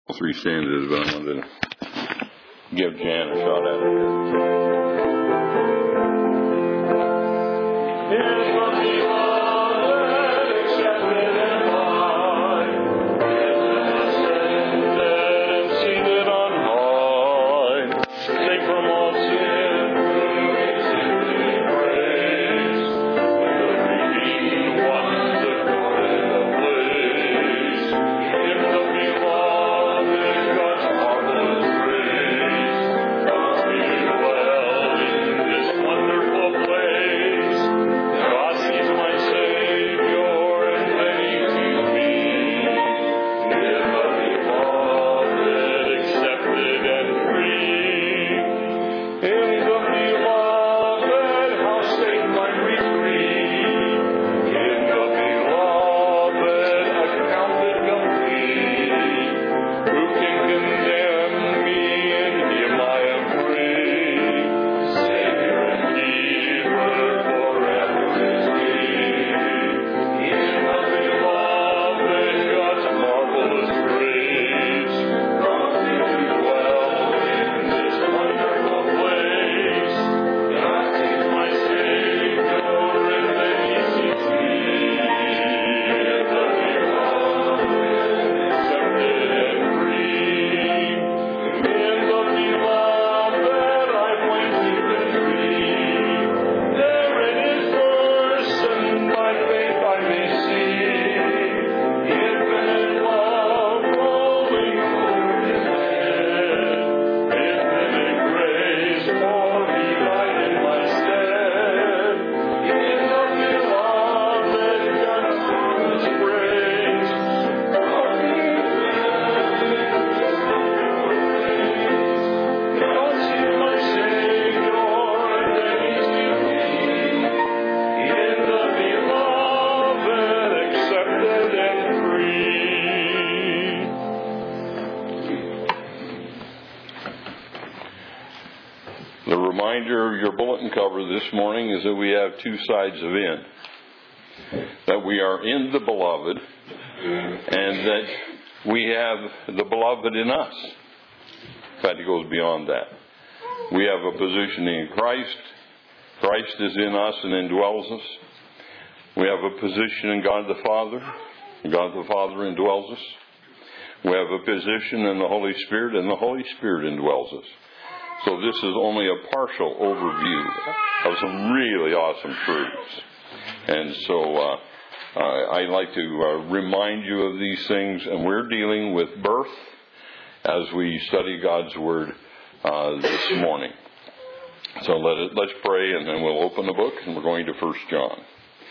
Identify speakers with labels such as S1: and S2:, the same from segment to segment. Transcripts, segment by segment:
S1: Three stanzas, but I wanted to give Jan a shot at it. This morning is that we have two sides of in. That we are in the beloved, and that we have the beloved in us. In fact, it goes beyond that. We have a position in Christ. Christ is in us and indwells us. We have a position in God the Father. God the Father indwells us. We have a position in the Holy Spirit, and the Holy Spirit indwells us. So this is only a partial overview of some really awesome truths. And so I'd like to remind you of these things. And we're dealing with birth as we study God's Word this morning. So let's pray, and then we'll open the book, and we're going to 1 John.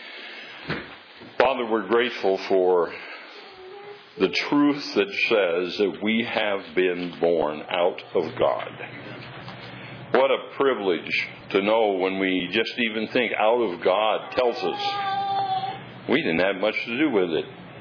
S1: Father, we're grateful for the truth that says that we have been born out of God. What a privilege to know when we just even think out of God tells us we didn't have much to do with it.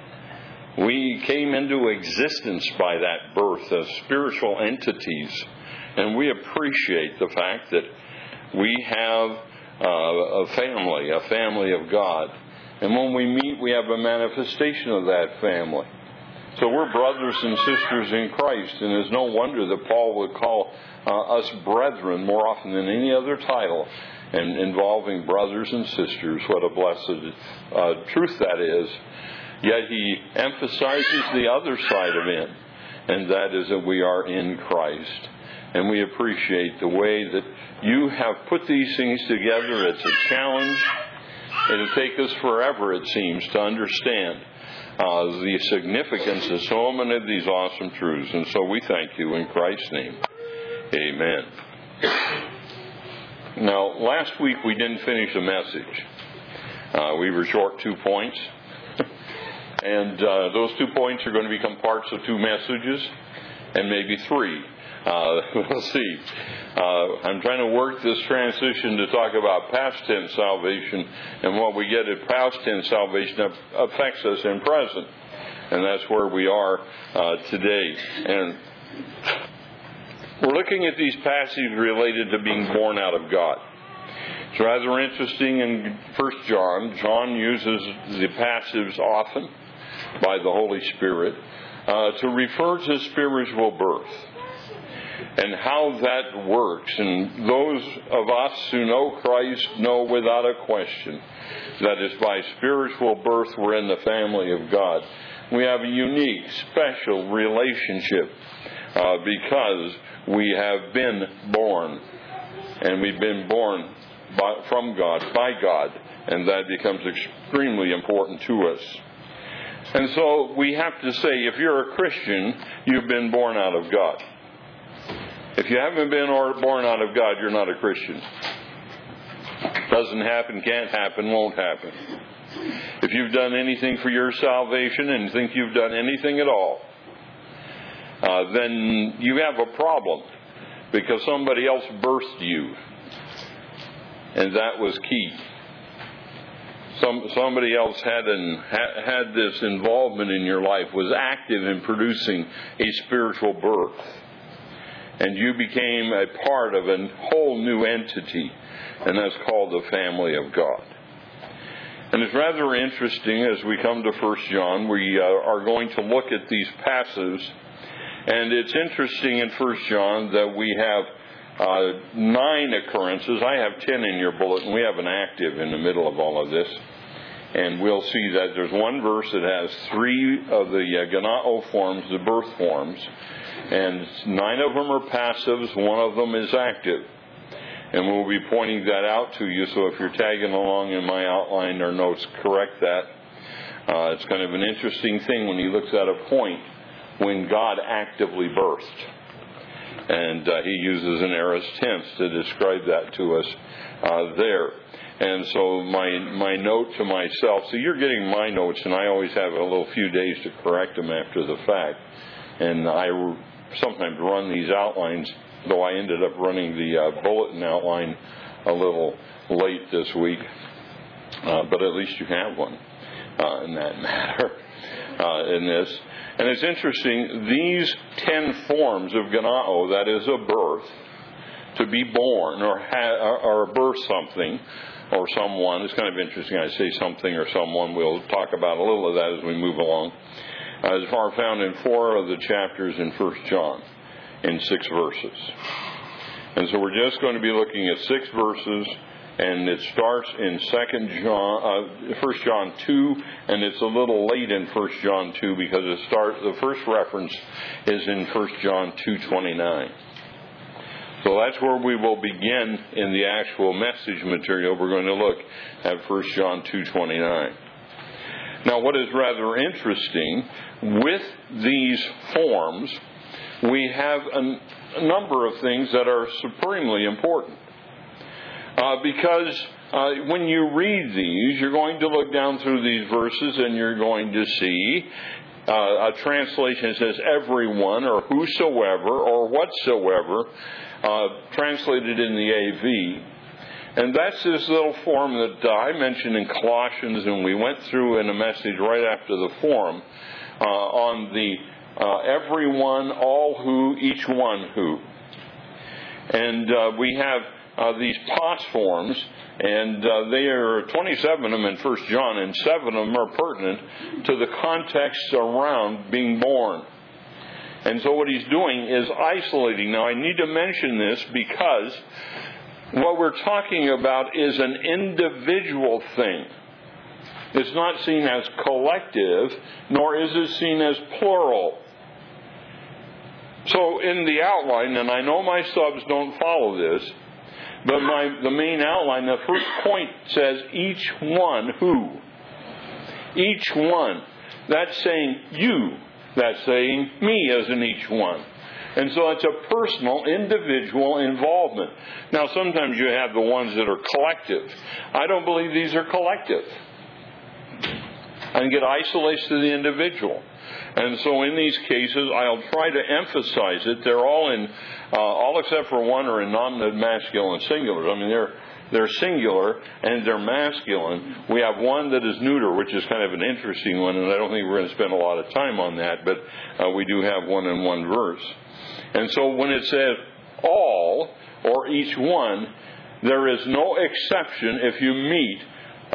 S1: We came into existence by that birth as spiritual entities, and we appreciate the fact that we have a family of God. And when we meet, we have a manifestation of that family. So we're brothers and sisters in Christ, and it's no wonder that Paul would call us brethren more often than any other title, and involving brothers and sisters. What a blessed truth that is. Yet he emphasizes the other side of it, and that is that we are in Christ. And we appreciate the way that you have put these things together. It's a challenge. It'll take us forever, it seems, to understand the significance of so many of these awesome truths. And so we thank you in Christ's name. Amen. Now, last week we didn't finish the message. We were short 2 points. And those 2 points are going to become parts of 2 messages, and maybe 3. We'll see. I'm trying to work this transition to talk about past tense salvation, and what we get at past tense salvation affects us in present. And that's where we are today. And we're looking at these passages related to being born out of God. It's rather interesting in 1 John. John uses the passives often by the Holy Spirit. to refer to spiritual birth and how that works. And those of us who know Christ know without a question that is by spiritual birth we're in the family of God. We have a unique, special relationship because we have been born. And we've been born from God, by God. And that becomes extremely important to us. And so we have to say, if you're a Christian, you've been born out of God. If you haven't been born out of God, you're not a Christian. Doesn't happen, can't happen, won't happen. If you've done anything for your salvation and think you've done anything at all, then you have a problem because somebody else birthed you. And that was key. Somebody else had this involvement in your life, was active in producing a spiritual birth. And you became a part of a whole new entity, and that's called the family of God. And it's rather interesting as we come to 1 John, we are going to look at these passages. And it's interesting in 1 John that we have 9 occurrences. I have 10 in your bulletin. We have an active in the middle of all of this. And we'll see that there's one verse that has 3 of the Ganao forms, the birth forms. And 9 of them are passives, 1 of them is active. And we'll be pointing that out to you, so if you're tagging along in my outline or notes, correct that. It's kind of an interesting thing when he looks at a point when God actively birthed. And he uses an aorist tense to describe that to us there. And so my note to myself, so you're getting my notes, and I always have a little few days to correct them after the fact. And I sometimes run these outlines, though I ended up running the bulletin outline a little late this week. But at least you have one in that matter in this. And it's interesting, these 10 forms of Ganao, that is a birth, to be born or birth something or someone. It's kind of interesting I say something or someone. We'll talk about a little of that as we move along. Is found in 4 of the chapters in 1 John, in 6 verses. And so we're just going to be looking at 6 verses, and it starts in 1 John 2, and it's a little late in 1 John 2 because the first reference is in 1 John 2:29. So that's where we will begin in the actual message material. We're going to look at 1 John 2:29. Now, what is rather interesting, with these forms, we have a number of things that are supremely important. Because when you read these, you're going to look down through these verses and you're going to see a translation that says everyone or whosoever or whatsoever, translated in the AV. And that's this little form that I mentioned in Colossians, and we went through in a message right after the form on the everyone, all who, each one who. And we have these pos forms, and there are 27 of them in 1 John, and 7 of them are pertinent to the context around being born. And so what he's doing is isolating. Now, I need to mention this because what we're talking about is an individual thing. It's not seen as collective, nor is it seen as plural. So in the outline, and I know my subs don't follow this, but the main outline, the first point says each one who. Each one. That's saying you. That's saying me as in each one. And so it's a personal, individual involvement. Now, sometimes you have the ones that are collective. I don't believe these are collective. I think it isolates to the individual. And so in these cases, I'll try to emphasize it. They're all in, all except for one are in non-masculine singulars. I mean, they're singular and they're masculine. We have one that is neuter, which is kind of an interesting one, and I don't think we're going to spend a lot of time on that, but we do have one in one verse. And so when it says all, or each one, there is no exception if you meet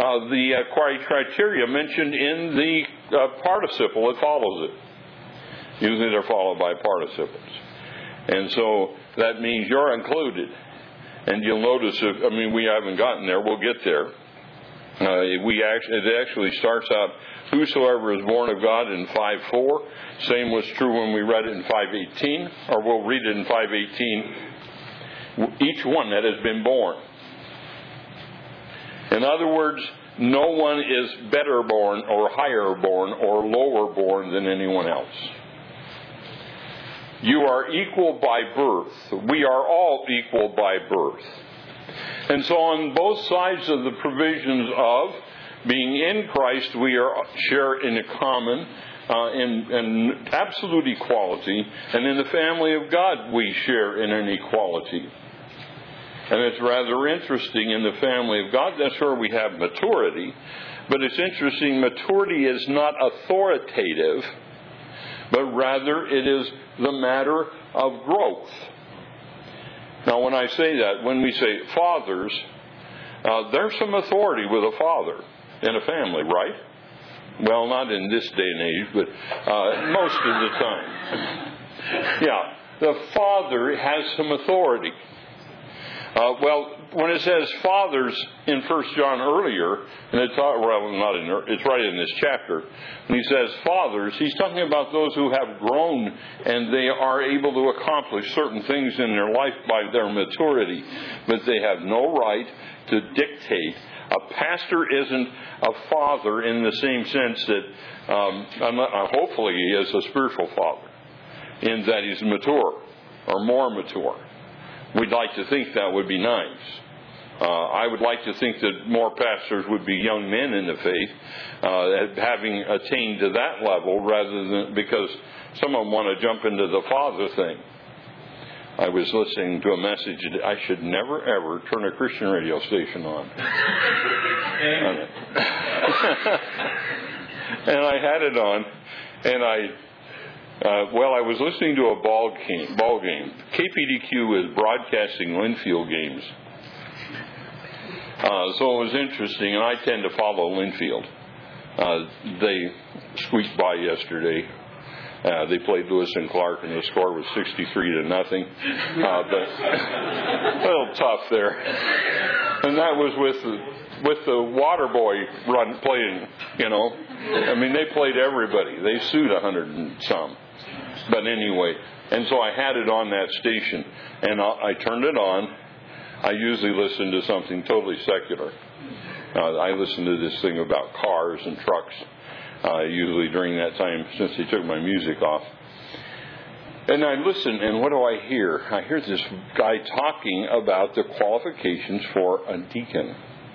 S1: the criteria mentioned in the participle that follows it. Usually they're followed by participles. And so that means you're included. And you'll notice, we haven't gotten there. We'll get there. It actually starts out, whosoever is born of God in 5:4. Same was true when we read it in 5:18, or we'll read it in 5:18. Each one that has been born. In other words, no one is better born or higher born or lower born than anyone else. You are equal by birth. We are all equal by birth. And so on both sides of the provisions of being in Christ, we share in a common, in absolute equality. And in the family of God, we share in an equality. And it's rather interesting in the family of God, that's where we have maturity. But it's interesting, maturity is not authoritative, but rather it is the matter of growth. Now, when I say that, when we say fathers, there's some authority with a father in a family, right? Well, not in this day and age, but most of the time. Yeah, the father has some authority. When it says fathers in 1 John earlier, and it's right in this chapter, when he says fathers, he's talking about those who have grown and they are able to accomplish certain things in their life by their maturity, but they have no right to dictate. A pastor isn't a father in the same sense that, hopefully he is a spiritual father, in that he's mature or more mature. We'd like to think that would be nice. I would like to think that more pastors would be young men in the faith, having attained to that level, rather than because some of them want to jump into the father thing. I was listening to a message that I should never ever turn a Christian radio station on. And I had it on, and I was listening to a ball game. KPDQ is broadcasting Linfield games. So it was interesting, and I tend to follow Linfield. They squeaked by yesterday. They played Lewis and Clark, and the score was 63-0. But a little tough there. And that was with the Waterboy run playing, they played everybody. They sued 100 and some. But anyway, and so I had it on that station, and I turned it on. I usually listen to something totally secular. I listen to this thing about cars and trucks, usually during that time, since they took my music off. And I listen, and what do I hear? I hear this guy talking about the qualifications for a deacon.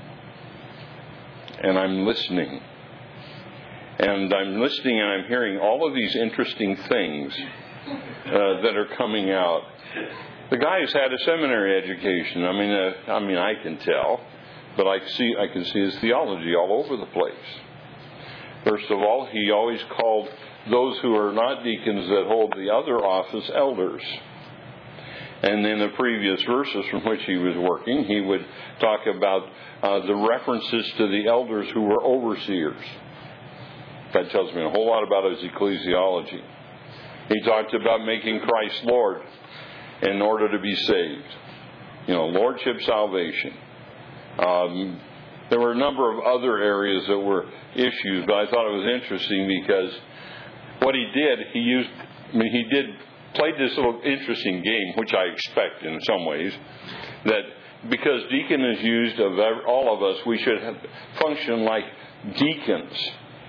S1: And I'm listening. And I'm listening, and I'm hearing all of these interesting things that are coming out. The guy's had a seminary education. I can tell, but I can see his theology all over the place. First of all, he always called those who are not deacons that hold the other office elders. And in the previous verses from which he was working, he would talk about the references to the elders who were overseers. That tells me a whole lot about his ecclesiology. He talked about making Christ Lord in order to be saved. Lordship, salvation. There were a number of other areas that were issues, but I thought it was interesting because what he did, he played this little interesting game, which I expect in some ways, that because deacon is used of all of us, we should function like deacons.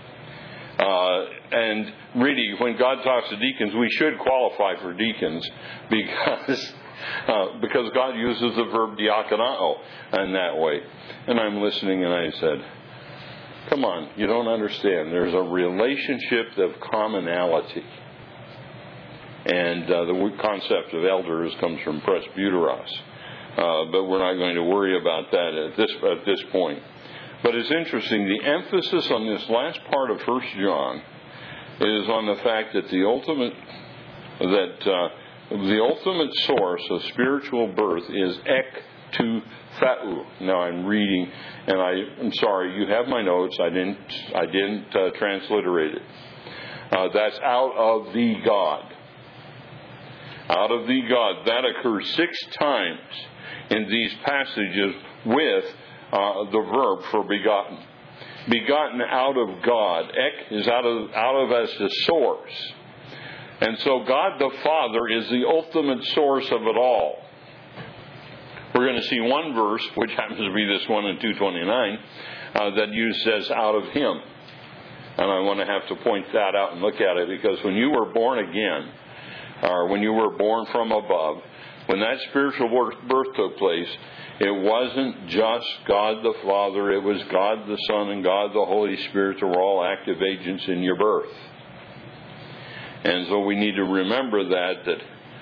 S1: And really, when God talks to deacons, we should qualify for deacons because God uses the verb diakonao in that way. And I'm listening, and I said, come on, you don't understand. There's a relationship of commonality. And the concept of elders comes from presbyteros. But we're not going to worry about that at this point. But it's interesting, the emphasis on this last part of 1 John is on the fact that the ultimate source of spiritual birth is ek to thau. Now I'm reading, and I'm sorry, you have my notes. I didn't transliterate it. That's out of the God. Out of the God. That occurs 6 times in these passages with the verb for begotten. Begotten out of God. Ek is out of as the source. And so God the Father is the ultimate source of it all. We're going to see one verse, which happens to be this one in 2:29, that says out of Him. And I want to have to point that out and look at it, because when you were born again, or when you were born from above, when that spiritual birth took place, it wasn't just God the Father, it was God the Son and God the Holy Spirit that were all active agents in your birth. And so we need to remember that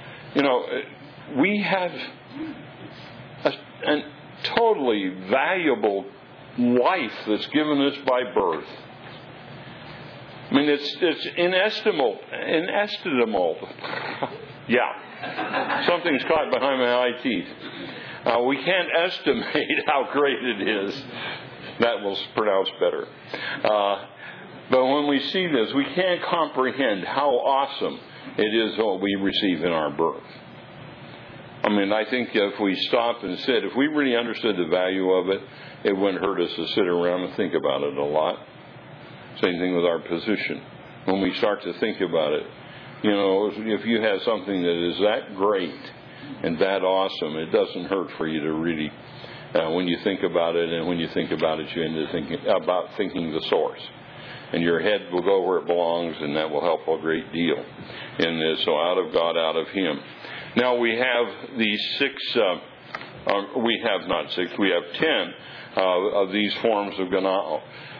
S1: we have a totally valuable life that's given us by birth. I mean, it's inestimable. Yeah. Something's caught behind my eye teeth. We can't estimate how great it is. That will pronounce better. But when we see this, we can't comprehend how awesome it is what we receive in our birth. I mean, I think if we stopped and said, if we really understood the value of it, it wouldn't hurt us to sit around and think about it a lot. Same thing with our position. When we start to think about it, if you have something that is that great and that awesome, it doesn't hurt for you to really, when you think about it, and when you think about it, you end up thinking the source. And your head will go where it belongs, and that will help a great deal in this. So out of God, out of Him. Now we have these 6, we have not 6, we have 10 of these forms of ganao.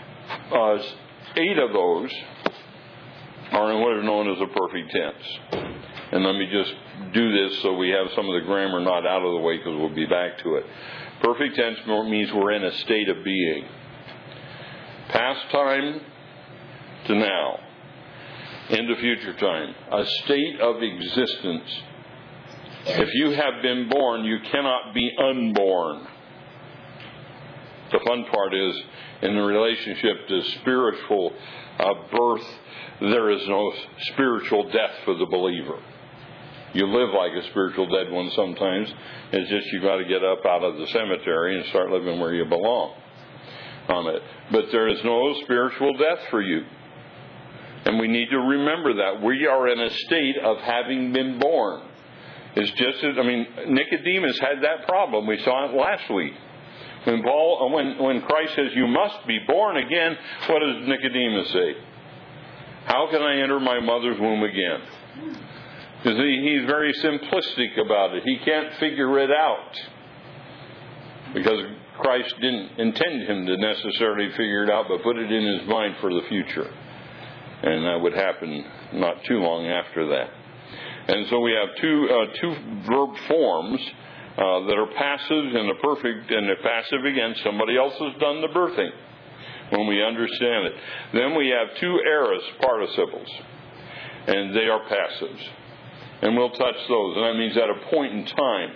S1: 8 of those are in what is known as a perfect tense. And let me just do this so we have some of the grammar not out of the way, because we'll be back to it. Perfect tense means we're in a state of being. Past time to now, into future time, a state of existence. If you have been born, you cannot be unborn. The fun part is, in the relationship to spiritual birth, there is no spiritual death for the believer. You live like a spiritual dead one sometimes. It's just you got to get up out of the cemetery and start living where you belong. But there is no spiritual death for you. And we need to remember that. We are in a state of having been born. It's just as, Nicodemus had that problem. We saw it last week. When Christ says, you must be born again, what does Nicodemus say? How can I enter my mother's womb again? Because he's very simplistic about it. He can't figure it out. Because Christ didn't intend him to necessarily figure it out, but put it in his mind for the future. And that would happen not too long after that. And so we have two verb forms that are passive and a perfect, and a passive again. Somebody else has done the birthing when we understand it. Then we have 2 aorist participles, and they are passives. And we'll touch those. And that means at a point in time,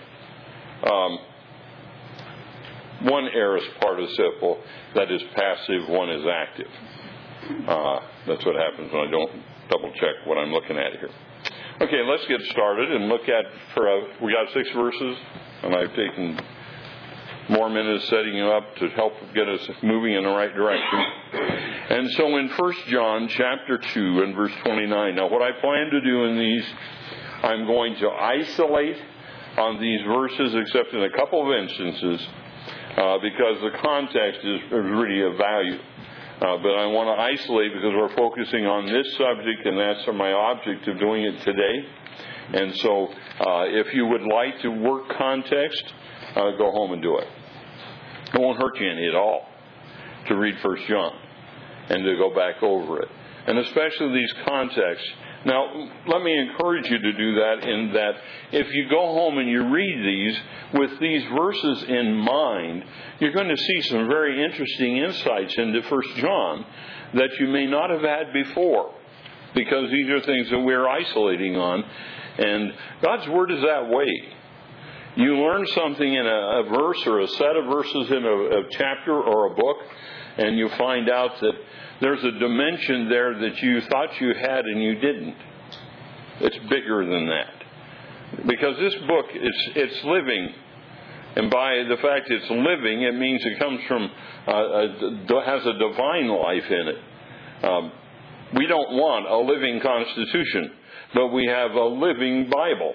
S1: one aorist participle that is passive, one is active. That's what happens when I don't double check what I'm looking at here. Okay, let's get started and look at, we got 6 verses, and I've taken more minutes setting you up to help get us moving in the right direction. And so in 1 John chapter 2 and verse 29, now what I plan to do in these, I'm going to isolate on these verses except in a couple of instances because the context is really of value. But I want to isolate because we're focusing on this subject, and that's my object of doing it today. And so if you would like to work context, go home and do it. It won't hurt you any at all to read 1 John and to go back over it. And especially these contexts. Now, let me encourage you to do that in that if you go home and you read these with these verses in mind, you're going to see some very interesting insights into 1 John that you may not have had before, because these are things that we're isolating on. And God's Word is that way. You learn something in a verse or a set of verses in a chapter or a book, and you find out that there's a dimension there that you thought you had and you didn't. It's bigger than that. Because this book, it's living. And by the fact it's living, it means it comes from, has a divine life in it. We don't want a living Constitution, but we have a living Bible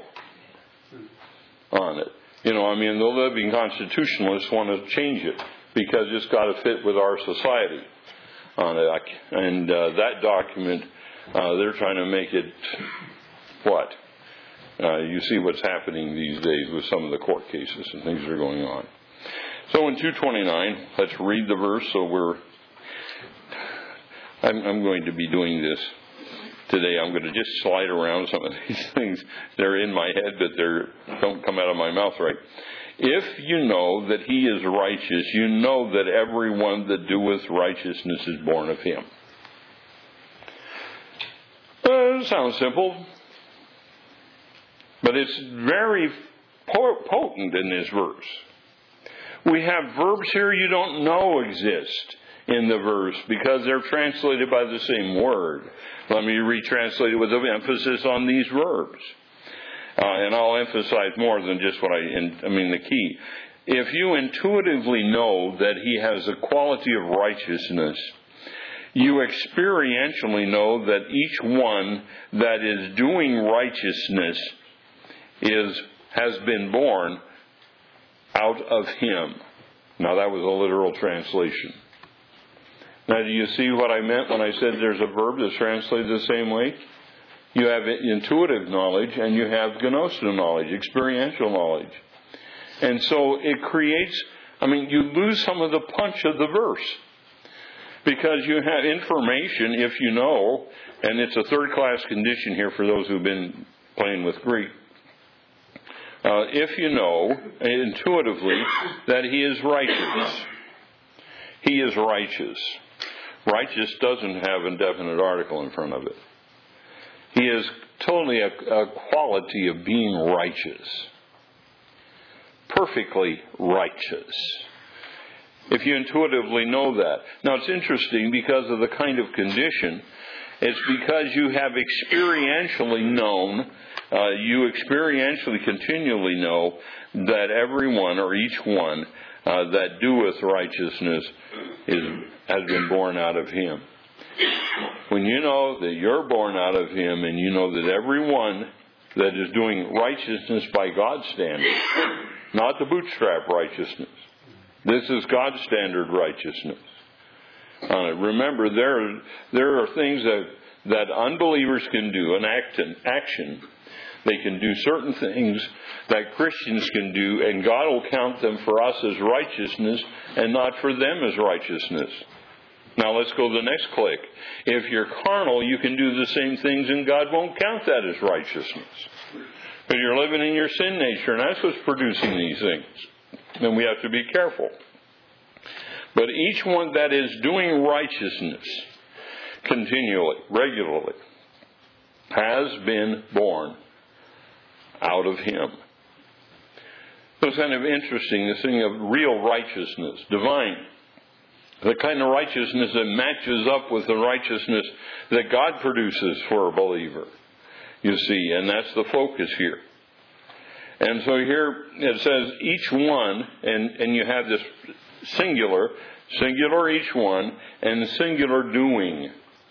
S1: on it. The living constitutionalists want to change it because it's got to fit with our society on it. And that document, they're trying to make it what? You see what's happening these days with some of the court cases and things that are going on. So in 229, let's read the verse. So I'm going to be doing this today. I'm going to just slide around some of these things. They're in my head, but they don't come out of my mouth right. If you know that he is righteous, you know that everyone that doeth righteousness is born of him. It sounds simple, but it's very potent in this verse. We have verbs here you don't know exist in the verse because they're translated by the same word. Let me retranslate it with an emphasis on these verbs. And I'll emphasize more than just the key. If you intuitively know that he has a quality of righteousness, you experientially know that each one that is doing righteousness has been born out of him. Now that was a literal translation. Now, do you see what I meant when I said there's a verb that's translated the same way? You have intuitive knowledge and you have gnosko knowledge, experiential knowledge. And so it creates, you lose some of the punch of the verse. Because you have information, if you know, and it's a third-class condition here for those who've been playing with Greek. If you know intuitively that he is righteous. He is righteous. Righteous doesn't have a definite article in front of it. He is totally a quality of being righteous. Perfectly righteous. If you intuitively know that. Now it's interesting because of the kind of condition. It's because you have experientially known, you experientially continually know that everyone or each one that doeth righteousness has been born out of him. When you know that you're born out of him and you know that everyone that is doing righteousness by God's standard, not the bootstrap righteousness, this is God's standard righteousness. Remember, there are things that unbelievers can do, an action. They can do certain things that Christians can do, and God will count them for us as righteousness and not for them as righteousness. Now let's go to the next click. If you're carnal, you can do the same things, and God won't count that as righteousness. But you're living in your sin nature, and that's what's producing these things. And we have to be careful. But each one that is doing righteousness continually, regularly, has been born out of him. So it's kind of interesting, this thing of real righteousness, divine. The kind of righteousness that matches up with the righteousness that God produces for a believer. You see, and that's the focus here. And so here it says each one, and you have this singular each one, and singular doing.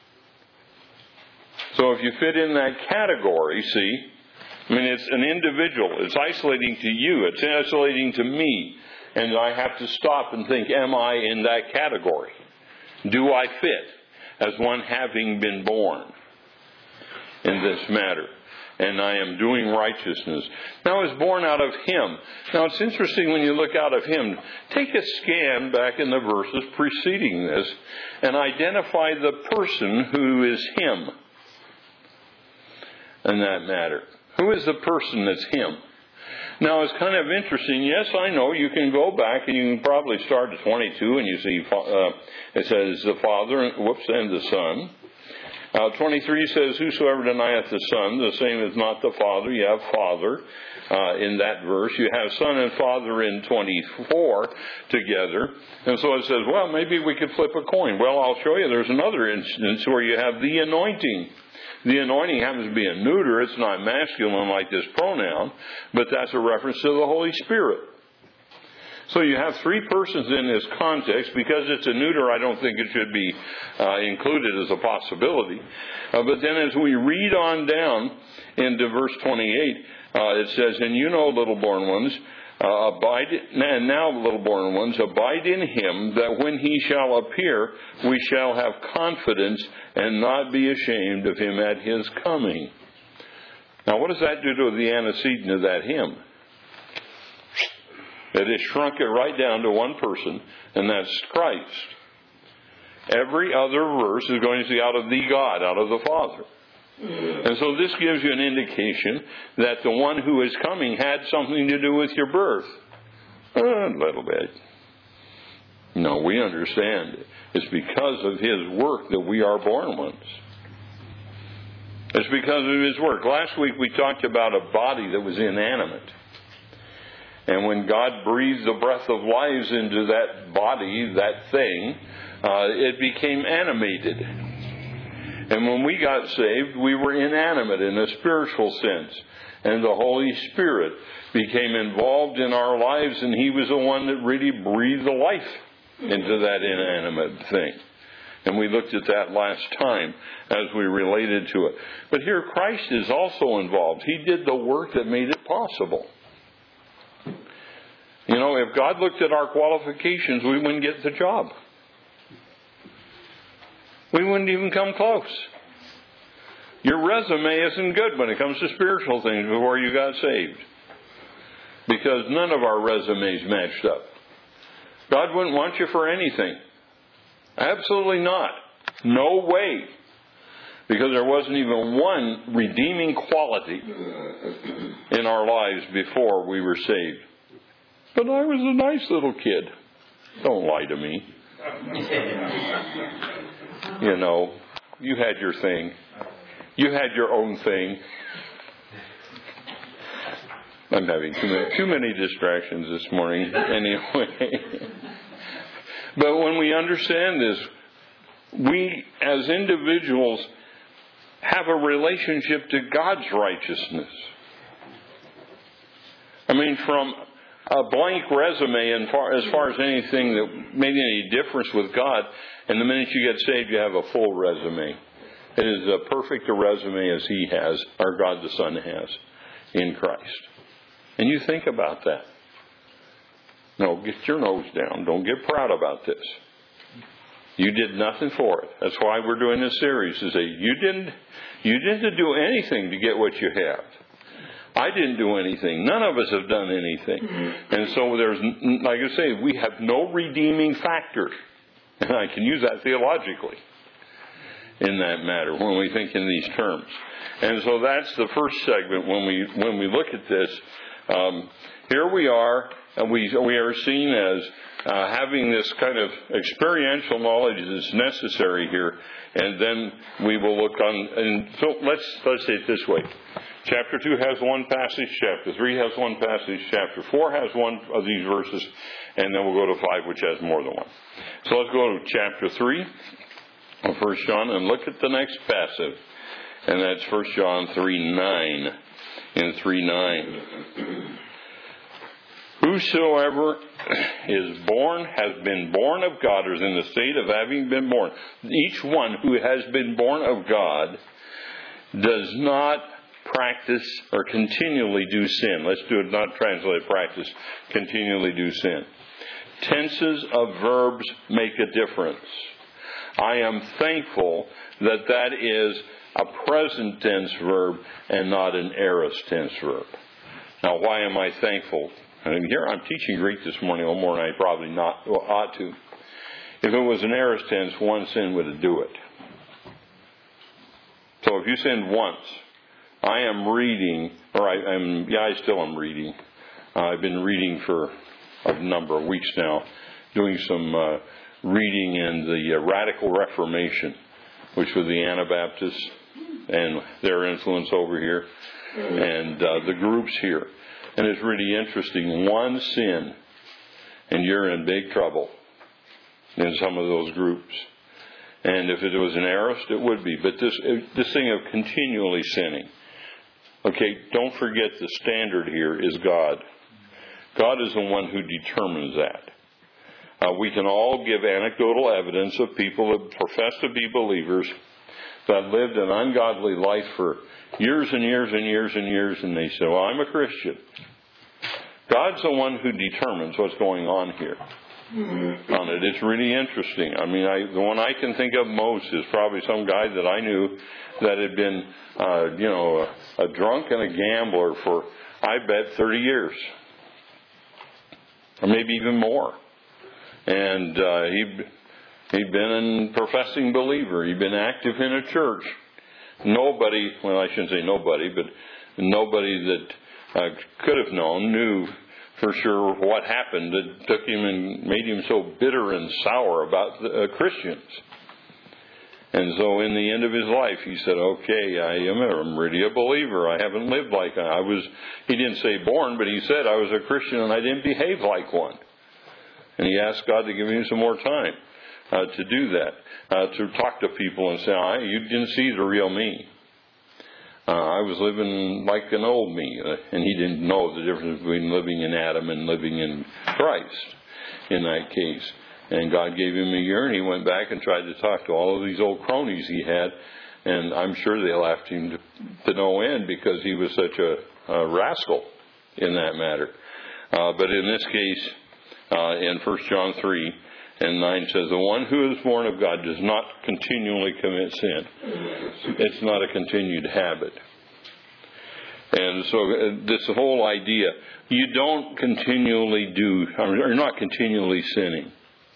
S1: So if you fit in that category, see, it's an individual. It's isolating to you. It's isolating to me. And I have to stop and think, am I in that category? Do I fit as one having been born in this matter? And I am doing righteousness. Now I was born out of him. Now it's interesting when you look out of him. Take a scan back in the verses preceding this and identify the person who is him in that matter. Who is the person that's him? Now, it's kind of interesting. Yes, I know you can go back and you can probably start at 22 and you see it says the Father, and the Son. 23 says, whosoever denieth the Son, the same is not the Father. You have Father in that verse. You have Son and Father in 24 together. And so it says, well, maybe we could flip a coin. Well, I'll show you. There's another instance where you have the anointing. The anointing happens to be a neuter. It's not masculine like this pronoun, but that's a reference to the Holy Spirit. So you have three persons in this context. Because it's a neuter, I don't think it should be included as a possibility. But then as we read on down into verse 28, it says, and you know, little born ones, and now, little born ones, abide in him, that when he shall appear, we shall have confidence and not be ashamed of him at his coming. Now, what does that do to the antecedent of that hymn? It has shrunk it right down to one person, and that's Christ. Every other verse is going to be out of the God, out of the Father. And so this gives you an indication that the one who is coming had something to do with your birth. A little bit. No, we understand. It's because of his work that we are born ones. It's because of his work. Last week we talked about a body that was inanimate. And when God breathed the breath of life into that body, that thing, it became animated. And when we got saved, we were inanimate in a spiritual sense. And the Holy Spirit became involved in our lives, and he was the one that really breathed the life into that inanimate thing. And we looked at that last time as we related to it. But here Christ is also involved. He did the work that made it possible. You know, if God looked at our qualifications, we wouldn't get the job. We wouldn't even come close. Your resume isn't good when it comes to spiritual things before you got saved. Because none of our resumes matched up. God wouldn't want you for anything. Absolutely not. No way. Because there wasn't even one redeeming quality in our lives before we were saved. But I was a nice little kid. Don't lie to me. You know, you had your thing. You had your own thing. I'm having too many distractions this morning anyway. But when we understand this, we as individuals have a relationship to God's righteousness. I mean, from a blank resume and as far as anything that made any difference with God, and the minute you get saved, you have a full resume. It is as perfect a resume as he has, or God the Son has, in Christ. And you think about that. No, get your nose down. Don't get proud about this. You did nothing for it. That's why we're doing this series, to say you didn't do anything to get what you have. I didn't do anything. None of us have done anything. And so there's, like I say, we have no redeeming factor. And I can use that theologically in that matter when we think in these terms. And so that's the first segment when we look at this. Here we are, and we are seen as having this kind of experiential knowledge that's necessary here. And then we will look on, and so let's say it this way. Chapter 2 has one passage, chapter 3 has one passage, chapter 4 has one of these verses, and then we'll go to 5, which has more than one. So let's go to chapter 3 of 1 John and look at the next passage. And that's 1 John 3:9. In 3:9. Whosoever is born, has been born of God, or is in the state of having been born. Each one who has been born of God does not practice or continually do sin. Let's do it, not translate practice, continually do sin. Tenses of verbs make a difference. I am thankful that that is a present tense verb and not an aorist tense verb. Now, why am I thankful? And here I'm teaching Greek this morning a little more than I probably ought to. If it was an aorist tense, one sin would do it. So if you sinned once, I am reading, or I still am reading. I've been reading for a number of weeks now, doing some reading in the Radical Reformation which was the Anabaptists and their influence over here, and the groups here. And it's really interesting. One sin, and you're in big trouble in some of those groups. And if it was an aorist, it would be. But this thing of continually sinning. Okay, don't forget the standard here is God. God is the one who determines that. We can all give anecdotal evidence of people that profess to be believers that lived an ungodly life for years and years and years and years, and they say, well, I'm a Christian. God's the one who determines what's going on here. On it. It's really interesting. I mean, the one I can think of most is probably some guy that I knew that had been, a drunk and a gambler for, I bet, 30 years. Or maybe even more. And he'd been a professing believer. He'd been active in a church. Nobody, well, I shouldn't say nobody, but nobody that could have known knew for sure what happened that took him and made him so bitter and sour about Christians. And so in the end of his life, he said, okay, I'm really a believer. I haven't lived like I was. He didn't say born, but he said I was a Christian and I didn't behave like one. And he asked God to give him some more time to do that, to talk to people and say, you didn't see the real me. I was living like an old me, and he didn't know the difference between living in Adam and living in Christ in that case. And God gave him a year, and he went back and tried to talk to all of these old cronies he had, and I'm sure they laughed him to no end because he was such a rascal in that matter. But in this case, in 1 John 3 and 9 says, the one who is born of God does not continually commit sin. It's not a continued habit. And so this whole idea, you don't continually you're not continually sinning.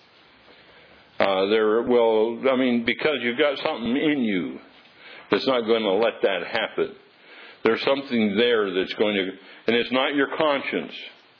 S1: Because you've got something in you that's not going to let that happen. There's something there that's going to, and it's not your conscience.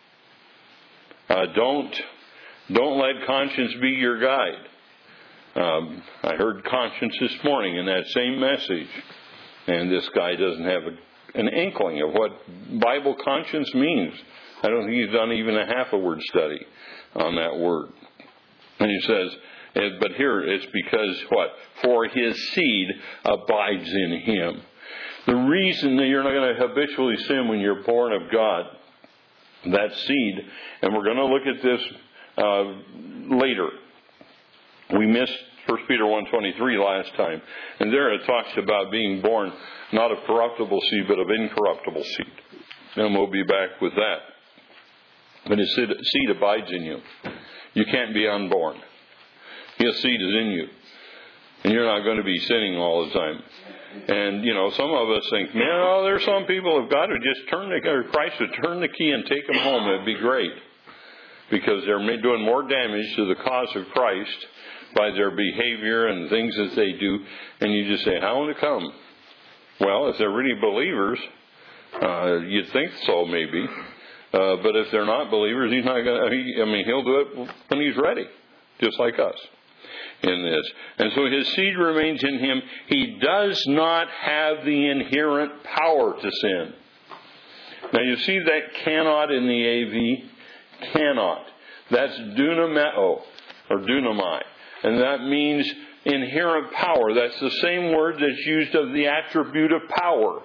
S1: Don't let conscience be your guide. I heard conscience this morning in that same message, and this guy doesn't have an inkling of what Bible conscience means. I don't think he's done even a half a word study on that word. And he says, but here it's because what? For his seed abides in him. The reason that you're not going to habitually sin when you're born of God, that seed, and we're going to look at this later. We missed 1 Peter 1:23 last time. And there it talks about being born not of corruptible seed, but of incorruptible seed. And we'll be back with that. But his seed abides in you. You can't be unborn. His seed is in you. And you're not going to be sinning all the time. And, some of us think, there's some people, if God would just Christ would turn the key and take them home, it'd be great. Because they're doing more damage to the cause of Christ by their behavior and things that they do. And you just say, how will it come? Well, if they're really believers, you'd think so maybe. But if they're not believers, he's not going to, he'll do it when he's ready. Just like us in this. And so his seed remains in him. He does not have the inherent power to sin. Now you see that cannot in the AV? Cannot. That's dunameo, or dunamai. And that means inherent power. That's the same word that's used of the attribute of power.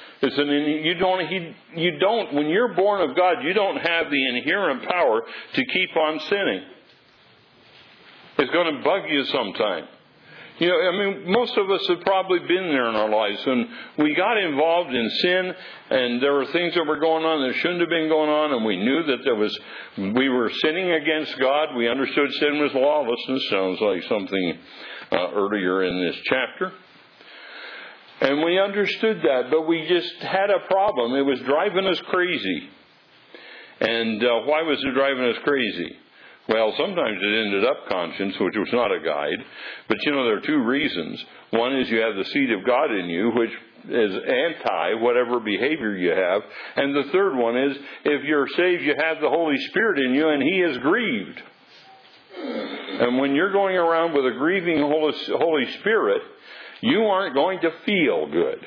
S1: You don't, when you're born of God, you don't have the inherent power to keep on sinning. It's going to bug you sometime. Most of us have probably been there in our lives when we got involved in sin and there were things that were going on that shouldn't have been going on, and we knew that we were sinning against God. We understood sin was lawlessness. Sounds like something earlier in this chapter. And we understood that, but we just had a problem. It was driving us crazy. And why was it driving us crazy? Well, sometimes it ended up conscience, which was not a guide. But there are two reasons. One is you have the seed of God in you, which is anti whatever behavior you have. And the third one is, if you're saved, you have the Holy Spirit in you, and He is grieved. And when you're going around with a grieving Holy Spirit, you aren't going to feel good.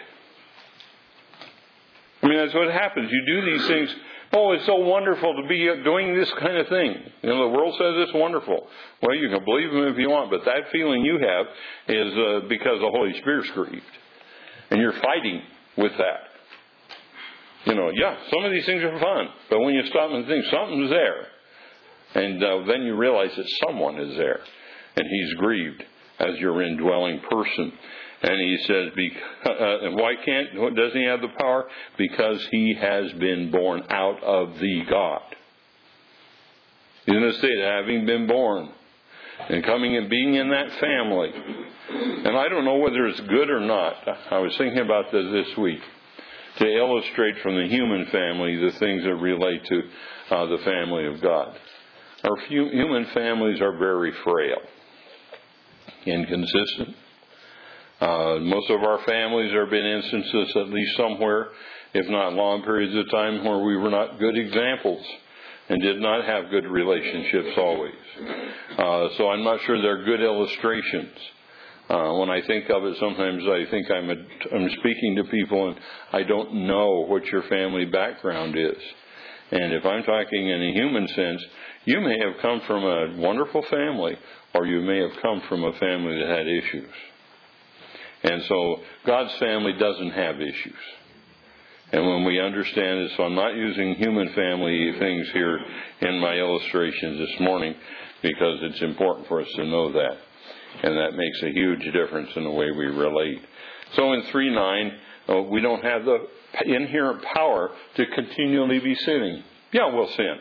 S1: I mean, that's what happens. You do these things. Oh, it's so wonderful to be doing this kind of thing. You know, the world says it's wonderful. Well, you can believe them if you want, but that feeling you have is because the Holy Spirit's grieved. And you're fighting with that. You know, yeah, some of these things are fun, but when you stop and think, something's there. And then you realize that someone is there. And He's grieved as your indwelling person. And He says, why doesn't He have the power? Because He has been born out of the God. He's in a state of having been born and coming and being in that family. And I don't know whether it's good or not. I was thinking about this week to illustrate from the human family the things that relate to the family of God. Our human families are very frail, inconsistent. Most of our families, there have been instances, at least somewhere, if not long periods of time, where we were not good examples and did not have good relationships always. So I'm not sure they're good illustrations. When I think of it, sometimes I think I'm speaking to people and I don't know what your family background is. And if I'm talking in a human sense, you may have come from a wonderful family, or you may have come from a family that had issues. And so God's family doesn't have issues. And when we understand it, so I'm not using human family things here in my illustrations this morning because it's important for us to know that. And that makes a huge difference in the way we relate. So in 3:9, we don't have the inherent power to continually be sinning. Yeah, we'll sin.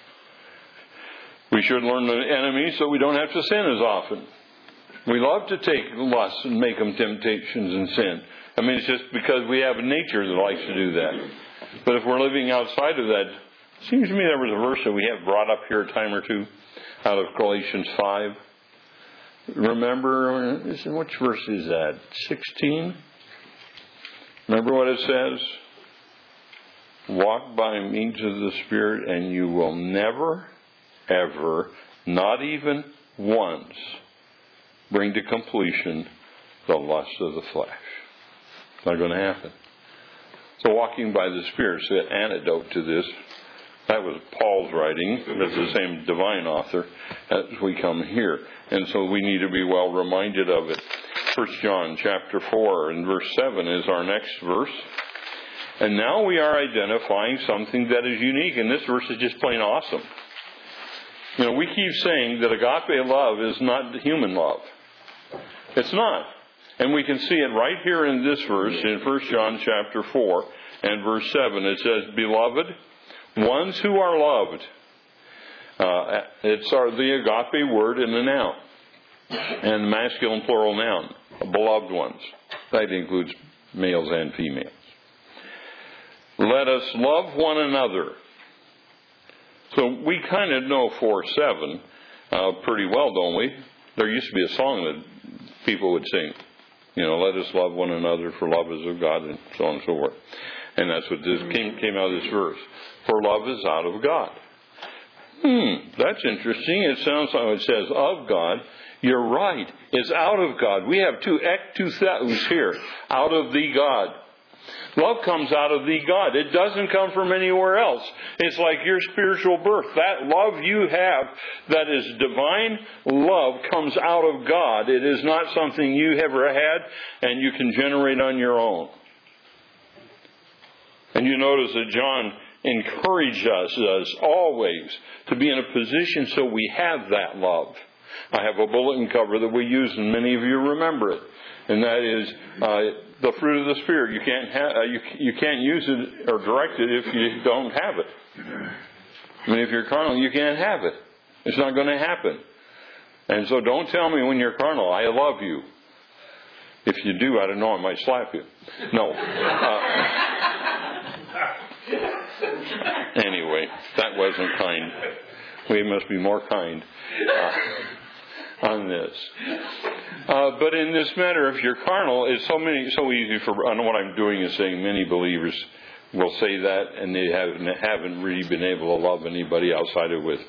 S1: We should learn the enemy so we don't have to sin as often. We love to take lusts and make them temptations and sin. I mean, it's just because we have a nature that likes to do that. But if we're living outside of that, it seems to me there was a verse that we have brought up here a time or two out of Galatians 5. Remember, which verse is that? 16? Remember what it says? Walk by means of the Spirit and you will never, ever, not even once, bring to completion the lust of the flesh. It's not going to happen. So walking by the Spirit is the antidote to this. That was Paul's writing. That's the same divine author as we come here. And so we need to be well reminded of it. 1 John chapter 4 and verse 7 is our next verse. And now we are identifying something that is unique. And this verse is just plain awesome. You know, we keep saying that agape love is not human love. It's not. And we can see it right here in this verse, in 1 John chapter 4 and verse 7. It says, Beloved, ones who are loved. It's the agape word in the noun. And masculine plural noun. Beloved ones. That includes males and females. Let us love one another. So we kind of know 4:7 pretty well, don't we? There used to be a song that people would sing. You know, let us love one another, for love is of God, and so on and so forth. And that's what this came out of this verse. For love is out of God. That's interesting. It sounds like it says of God. You're right. It's out of God. We have two theos here. Out of the God. Love comes out of the God. It doesn't come from anywhere else. It's like your spiritual birth. That love you have that is divine love comes out of God. It is not something you ever had and you can generate on your own. And you notice that John encouraged us always to be in a position so we have that love. I have a bulletin cover that we use, and many of you remember it. And that is the fruit of the Spirit. You can't use it or direct it if you don't have it. I mean, if you're carnal, you can't have it. It's not going to happen. And so don't tell me when you're carnal, I love you. If you do, I don't know, I might slap you. No. Anyway, that wasn't kind. We must be more kind on this. But in this matter, if you're carnal, it's so easy for. I know what I'm doing is saying many believers will say that, and they haven't really been able to love anybody outside of with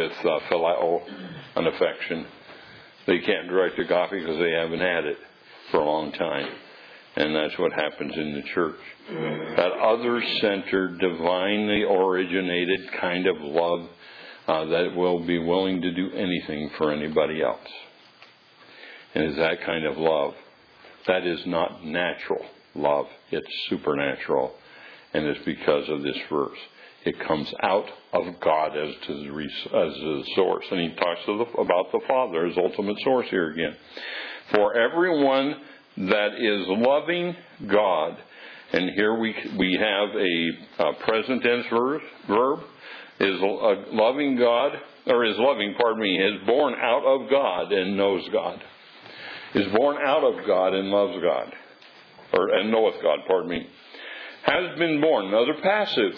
S1: phileo, an affection. They can't direct agape because they haven't had it. for a long time. And that's what happens in the church. That other-centered, divinely originated kind of love that will be willing to do anything for anybody else. And it's that kind of love. That is not natural love. It's supernatural. And it's because of this verse. It comes out of God as the source. And he talks about the Father as ultimate source here again. For everyone that is loving God, and here we have a present tense verb, is loving God, or is loving, is born out of God and knows God. Is born out of God and loves God. And knoweth God, has been born. Another passive.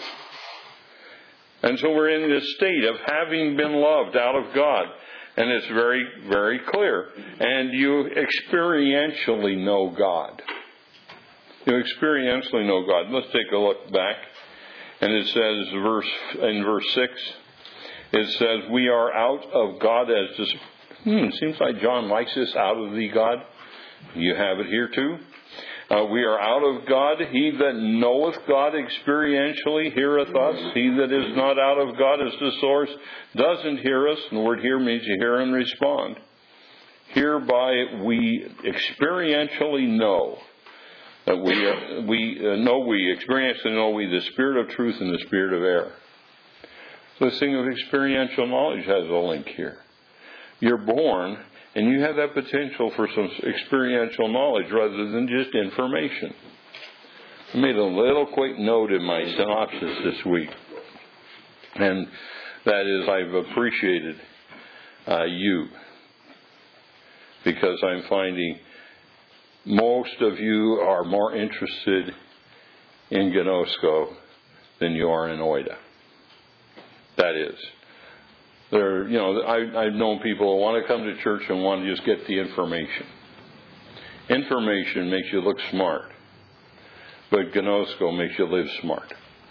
S1: And so we're in this state of having been loved out of God. And it's very, very clear. And you experientially know God. You experientially know God. Let's take a look back. And it says, in verse 6, it says, we are out of God as this. Seems like John likes this, out of thee, God. You have it here too. We are out of God. He that knoweth God experientially heareth us. He that is not out of God as the source doesn't hear us. And the word hear means you hear and respond. Hereby we experientially know that we experientially know the spirit of truth and the spirit of error. So this thing of experiential knowledge has a link here. You're born, and you have that potential for some experiential knowledge rather than just information. I made a little quick note in my synopsis this week, and that is I've appreciated you, because I'm finding most of you are more interested in Gnosko than you are in Oida. That is. I've known people who want to come to church and want to just get the information. Information makes you look smart, but Gnosko makes you live smart.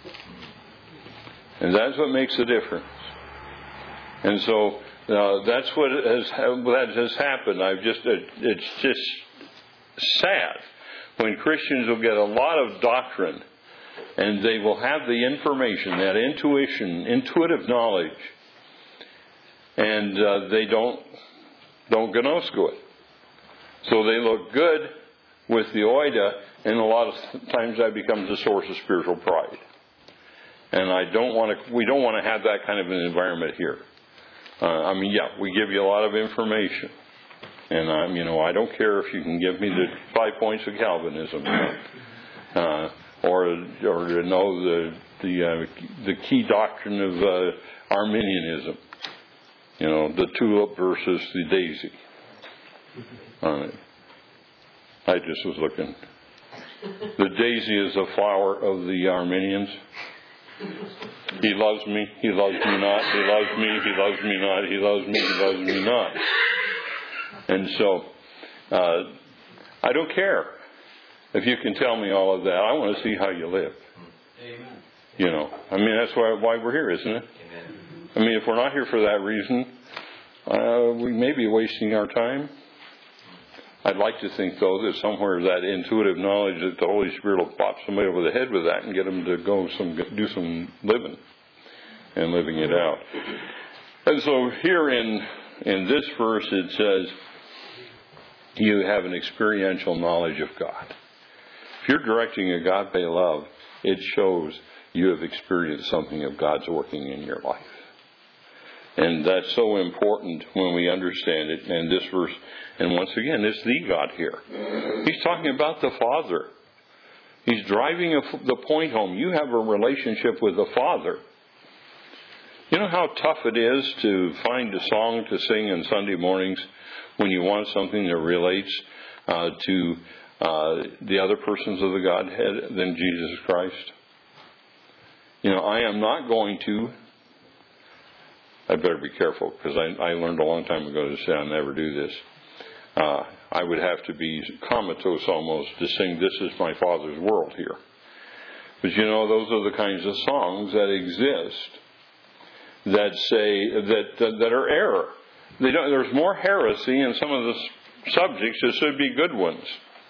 S1: And that's what makes the difference. And so that's what has happened. It's just sad when Christians will get a lot of doctrine and they will have the information, that intuitive knowledge, and they don't Gnosko it. So they look good with the Oida, and a lot of times that becomes a source of spiritual pride. And we don't want to have that kind of an environment here. We give you a lot of information. And I don't care if you can give me the 5 points of Calvinism, or to know the key doctrine of Arminianism. The tulip versus the daisy. I just was looking. The daisy is the flower of the Arminians. He loves me, he loves me not, he loves me, he loves me not, he loves me, he loves me not. And so, I don't care if you can tell me all of that. I want to see how you live. Amen. That's why we're here, isn't it? Amen. If we're not here for that reason, we may be wasting our time. I'd like to think, though, that somewhere that intuitive knowledge that the Holy Spirit will pop somebody over the head with that and get them to do some living and living it out. And so here in this verse it says, you have an experiential knowledge of God. If you're directing agape love, it shows you have experienced something of God's working in your life. And that's so important when we understand it. And this verse, and once again, it's the God here. He's talking about the Father. He's driving the point home. You have a relationship with the Father. You know how tough it is to find a song to sing on Sunday mornings when you want something that relates to the other persons of the Godhead than Jesus Christ? I am not going to. I better be careful, because I learned a long time ago to say I'll never do this. I would have to be comatose almost to sing "This Is My Father's World" here. But those are the kinds of songs that exist that say that are error. There's more heresy in some of the subjects that should be good ones.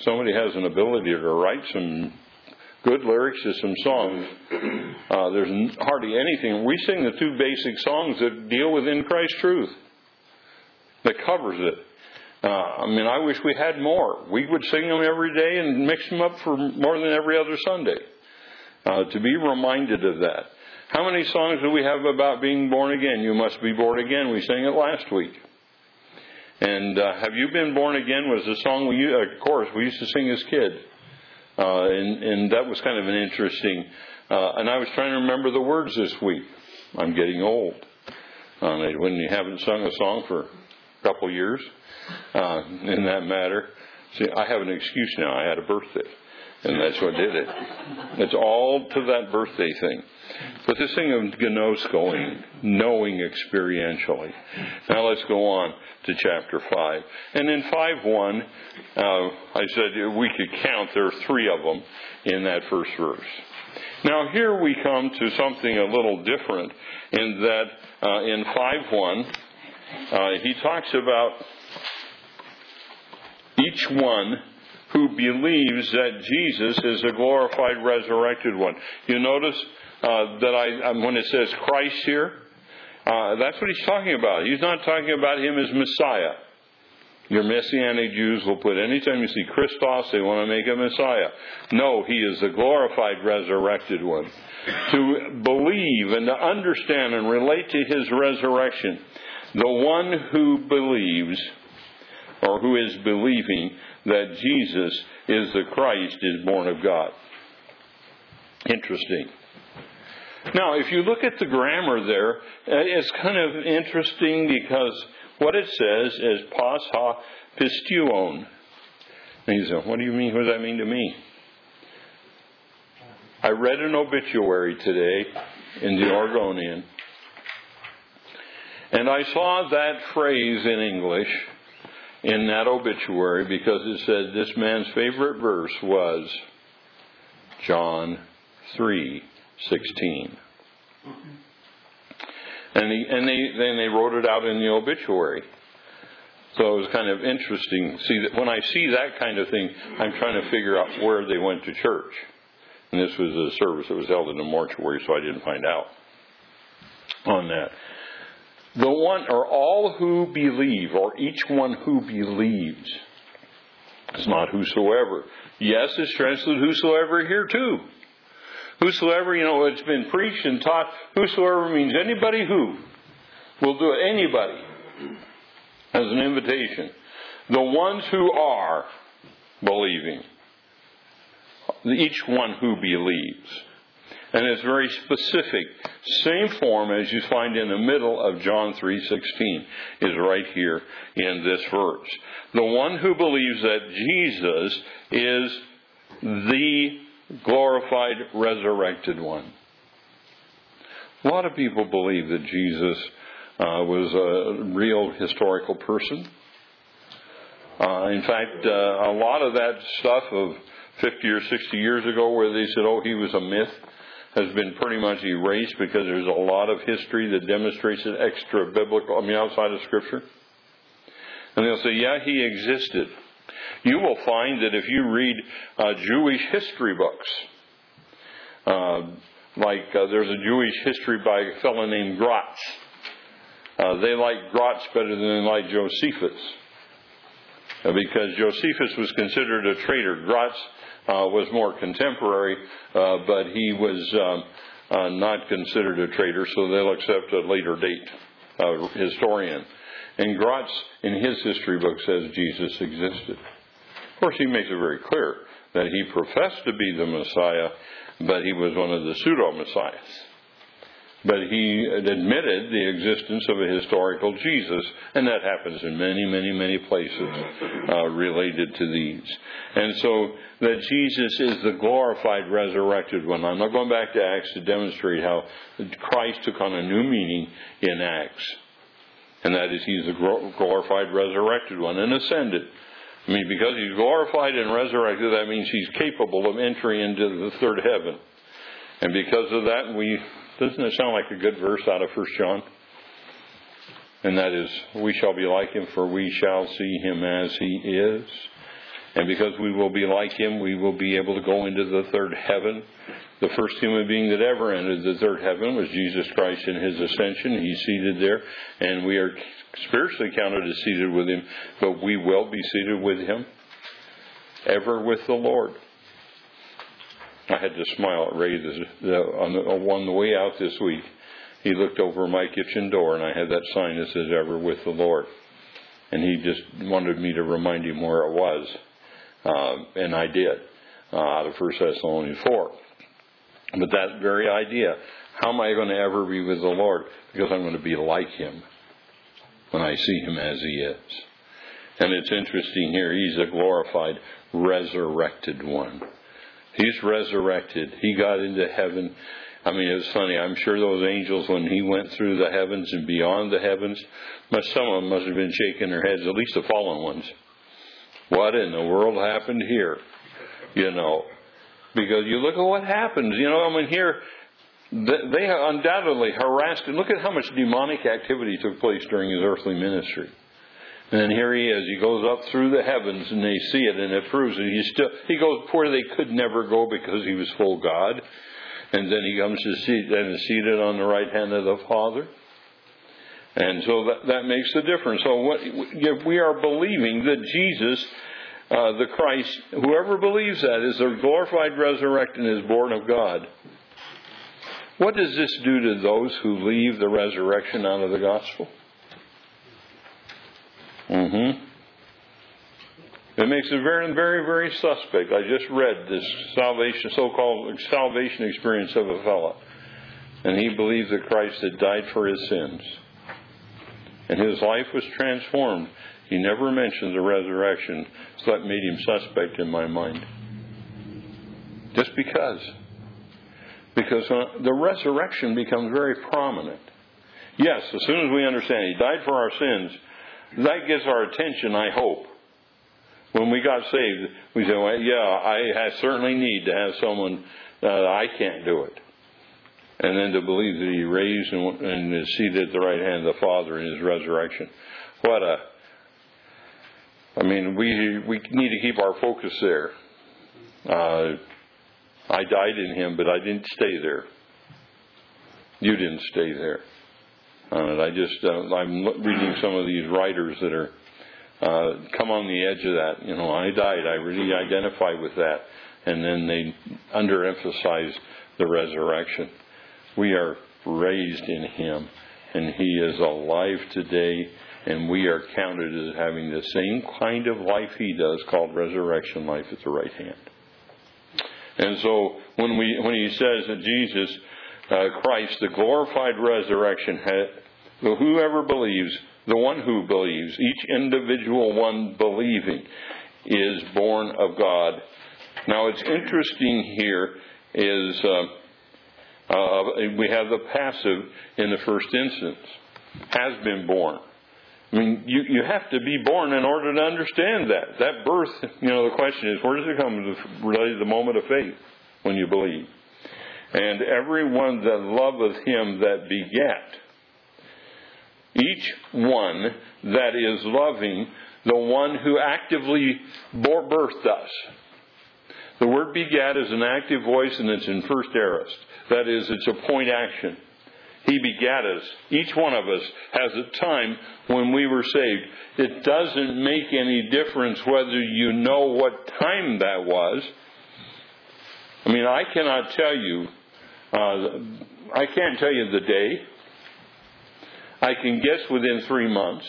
S1: somebody has an ability to write some good lyrics to some songs, there's hardly anything. We sing the two basic songs that deal with in Christ truth. That covers it. I wish we had more. We would sing them every day and mix them up for more than every other Sunday. To be reminded of that. How many songs do we have about being born again? You must be born again. We sang it last week. And have you been born again was a song we used to sing as kids. And that was kind of an interesting. And I was trying to remember the words this week. I'm getting old. When you haven't sung a song for a couple of years in that matter. See, I have an excuse now. I had a birthday. And that's what did it. It's all to that birthday thing. But this thing of gnosko, knowing experientially. Now let's go on to chapter 5. And in 5:1, I said we could count. There are 3 of them in that first verse. Now here we come to something a little different in that in 5:1, he talks about each one who believes that Jesus is the glorified, resurrected one. You notice that when it says Christ here, that's what he's talking about. He's not talking about him as Messiah. Your Messianic Jews will put, anytime you see Christos, they want to make a Messiah. No, he is the glorified, resurrected one. To believe and to understand and relate to his resurrection, the one who believes, or who is believing, that Jesus is the Christ is born of God. Interesting. Now, if you look at the grammar there, it's kind of interesting because what it says is pas ha pistuon. And you say, what do you mean? What does that mean to me? I read an obituary today in the Oregonian, and I saw that phrase in English in that obituary because it said this man's favorite verse was John 3:16. And they wrote it out in the obituary. So it was kind of interesting. See, that when I see that kind of thing, I'm trying to figure out where they went to church. And this was a service that was held in a mortuary, so I didn't find out on that. The one, or all who believe, or each one who believes. It's not whosoever. Yes, it's translated whosoever here too. Whosoever, it's been preached and taught. Whosoever means anybody who. We'll do it. Anybody. As an invitation. The ones who are believing. Each one who believes. And it's very specific. Same form as you find in the middle of John 3:16 is right here in this verse. The one who believes that Jesus is the glorified, resurrected one. A lot of people believe that Jesus was a real historical person. In fact, a lot of that stuff of 50 or 60 years ago where they said, he was a myth, has been pretty much erased because there's a lot of history that demonstrates it outside of Scripture. And they'll say, yeah, he existed. You will find that if you read Jewish history books, there's a Jewish history by a fellow named Gratz. They like Gratz better than they like Josephus. Because Josephus was considered a traitor. Gratz was more contemporary, but he was not considered a traitor, so they'll accept a later date historian. And Gratz, in his history book, says Jesus existed. Of course, he makes it very clear that he professed to be the Messiah, but he was one of the pseudo-Messiahs. But he admitted the existence of a historical Jesus, and that happens in many, many, many places related to these. And so that Jesus is the glorified, resurrected one. I'm not going back to Acts to demonstrate how Christ took on a new meaning in Acts. And that is he's the glorified, resurrected one and ascended. Because he's glorified and resurrected, that means he's capable of entering into the third heaven. And because of that, doesn't it sound like a good verse out of 1 John? And that is, we shall be like him, for we shall see him as he is. And because we will be like Him, we will be able to go into the third heaven. The first human being that ever entered the third heaven was Jesus Christ in His ascension. He's seated there, and we are spiritually counted as seated with Him, but we will be seated with Him ever with the Lord. I had to smile at Ray on the way out this week. He looked over my kitchen door, and I had that sign that says ever with the Lord. And he just wanted me to remind him where it was. And I did, out of 1 Thessalonians 4. But that very idea, how am I going to ever be with the Lord? Because I'm going to be like Him when I see Him as He is. And it's interesting here, He's a glorified, resurrected one. He's resurrected. He got into heaven. I mean, it was funny. I'm sure those angels, when He went through the heavens and beyond the heavens, some of them must have been shaking their heads, at least the fallen ones. What in the world happened here? You know, because you look at what happens. You know, I mean, here, they undoubtedly harassed him. Look at how much demonic activity took place during His earthly ministry. And then here He is. He goes up through the heavens, and they see it, and it proves it. He goes where they could never go because He was full God. And then He comes to seat and is seated on the right hand of the Father. And so that makes the difference. So if we are believing that Jesus, the Christ, whoever believes that is a glorified, resurrected, and is born of God. What does this do to those who leave the resurrection out of the gospel? It makes it very, very, very suspect. I just read this so-called salvation experience of a fellow. And he believed that Christ had died for his sins. And his life was transformed. He never mentioned the resurrection. So that made him suspect in my mind. Just because. Because the resurrection becomes very prominent. Yes, as soon as we understand He died for our sins, that gets our attention, I hope. When we got saved, we say, well, yeah, I certainly need to have someone, I can't do it. And then to believe that He raised and is seated at the right hand of the Father in His resurrection. We need to keep our focus there. I died in Him, but I didn't stay there. You didn't stay there. I'm reading some of these writers that are come on the edge of that. You know, I died. I really identify with that. And then they underemphasize the resurrection. We are raised in Him, and He is alive today, and we are counted as having the same kind of life He does, called resurrection life, at the right hand. And so when He says that Jesus Christ, the glorified resurrection, whoever believes, the one who believes, each individual one believing, is born of God. Now, it's interesting here is we have the passive in the first instance, has been born. I mean, you have to be born in order to understand that. That birth, the question is, where does it come? Really, the moment of faith, when you believe. And everyone that loveth Him that begat. Each one that is loving the one who actively birthed us. The word begat is an active voice, and it's in first aorist. That is, it's a point action. He begat us. Each one of us has a time when we were saved. It doesn't make any difference whether you know what time that was. I mean, I cannot tell you. I can't tell you the day. I can guess within 3 months.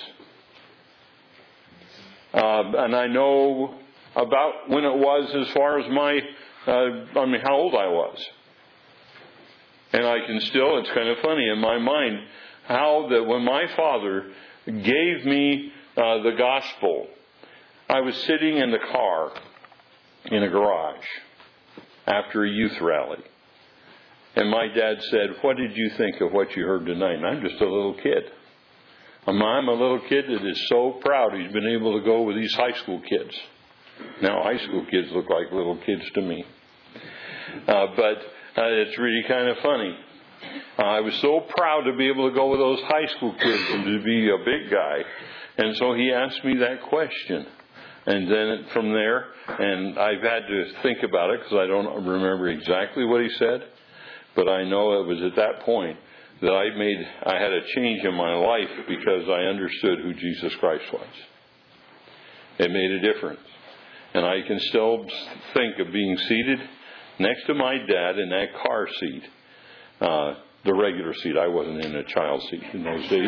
S1: And I know about when it was as far as how old I was. And I can still, it's kind of funny in my mind, how that when my father gave me the gospel, I was sitting in the car in a garage after a youth rally. And my dad said, "What did you think of what you heard tonight?" And I'm just a little kid. I'm a little kid that is so proud he's been able to go with these high school kids. Now, high school kids look like little kids to me. But it's really kind of funny. I was so proud to be able to go with those high school kids and to be a big guy. And so he asked me that question. And then from there, and I've had to think about it because I don't remember exactly what he said, but I know it was at that point that I had a change in my life because I understood who Jesus Christ was. It made a difference. And I can still think of being seated next to my dad in that car seat, the regular seat. I wasn't in a child seat in those days.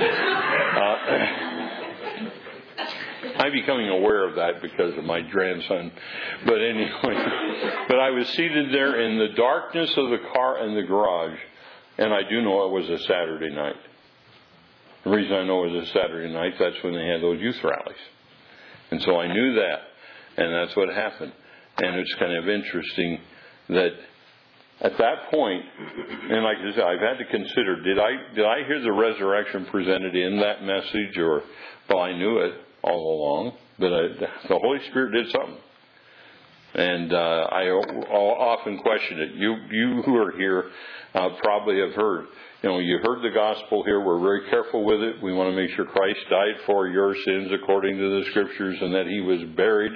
S1: I'm becoming aware of that because of my grandson. But anyway, but I was seated there in the darkness of the car in the garage, and I do know it was a Saturday night. The reason I know it was a Saturday night, that's when they had those youth rallies. And so I knew that, and that's what happened. And it's kind of interesting that at that point, and like I said, I've had to consider, did I hear the resurrection presented in that message, or, well, I knew it all along, but the Holy Spirit did something. And I often question it. You who are here probably have heard. You heard the gospel here. We're very careful with it. We want to make sure Christ died for your sins according to the Scriptures, and that He was buried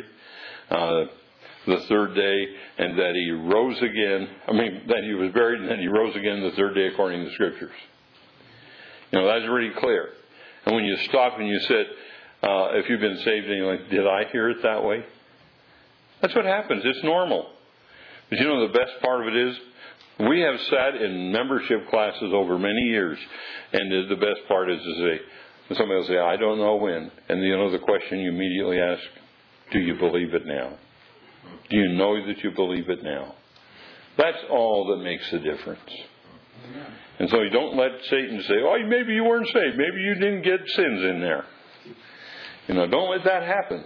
S1: the third day, and that He rose again. That He was buried, and then He rose again the third day according to the Scriptures. That's really clear. And when you stop and you said, if you've been saved, and you're like, did I hear it that way? That's what happens. It's normal. But the best part of it is, we have sat in membership classes over many years, and the best part is to say, somebody will say, I don't know when. And the question you immediately ask, do you believe it now? Do you know that you believe it now? That's all that makes the difference. And so you don't let Satan say, oh, maybe you weren't saved. Maybe you didn't get sins in there. Don't let that happen.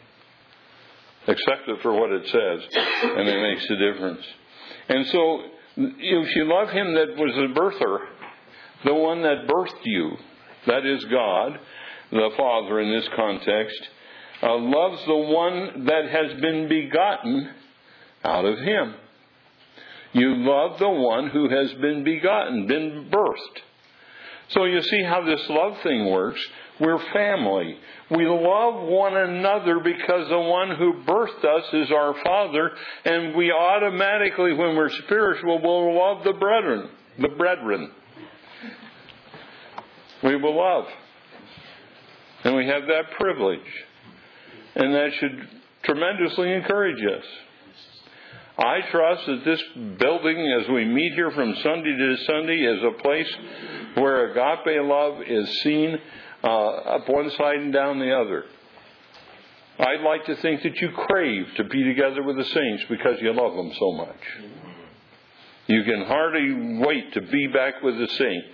S1: Accept it for what it says, and it makes a difference. And so, if you love Him that was the birther, the one that birthed you, that is God, the Father in this context, loves the one that has been begotten out of Him. You love the one who has been begotten, been birthed. So you see how this love thing works. We're family. We love one another because the one who birthed us is our Father, and we automatically, when we're spiritual, will love the brethren. We will love. And we have that privilege. And that should tremendously encourage us. I trust that this building, as we meet here from Sunday to Sunday, is a place where agape love is seen up one side and down the other. I'd like to think that you crave to be together with the saints because you love them so much. You can hardly wait to be back with the saints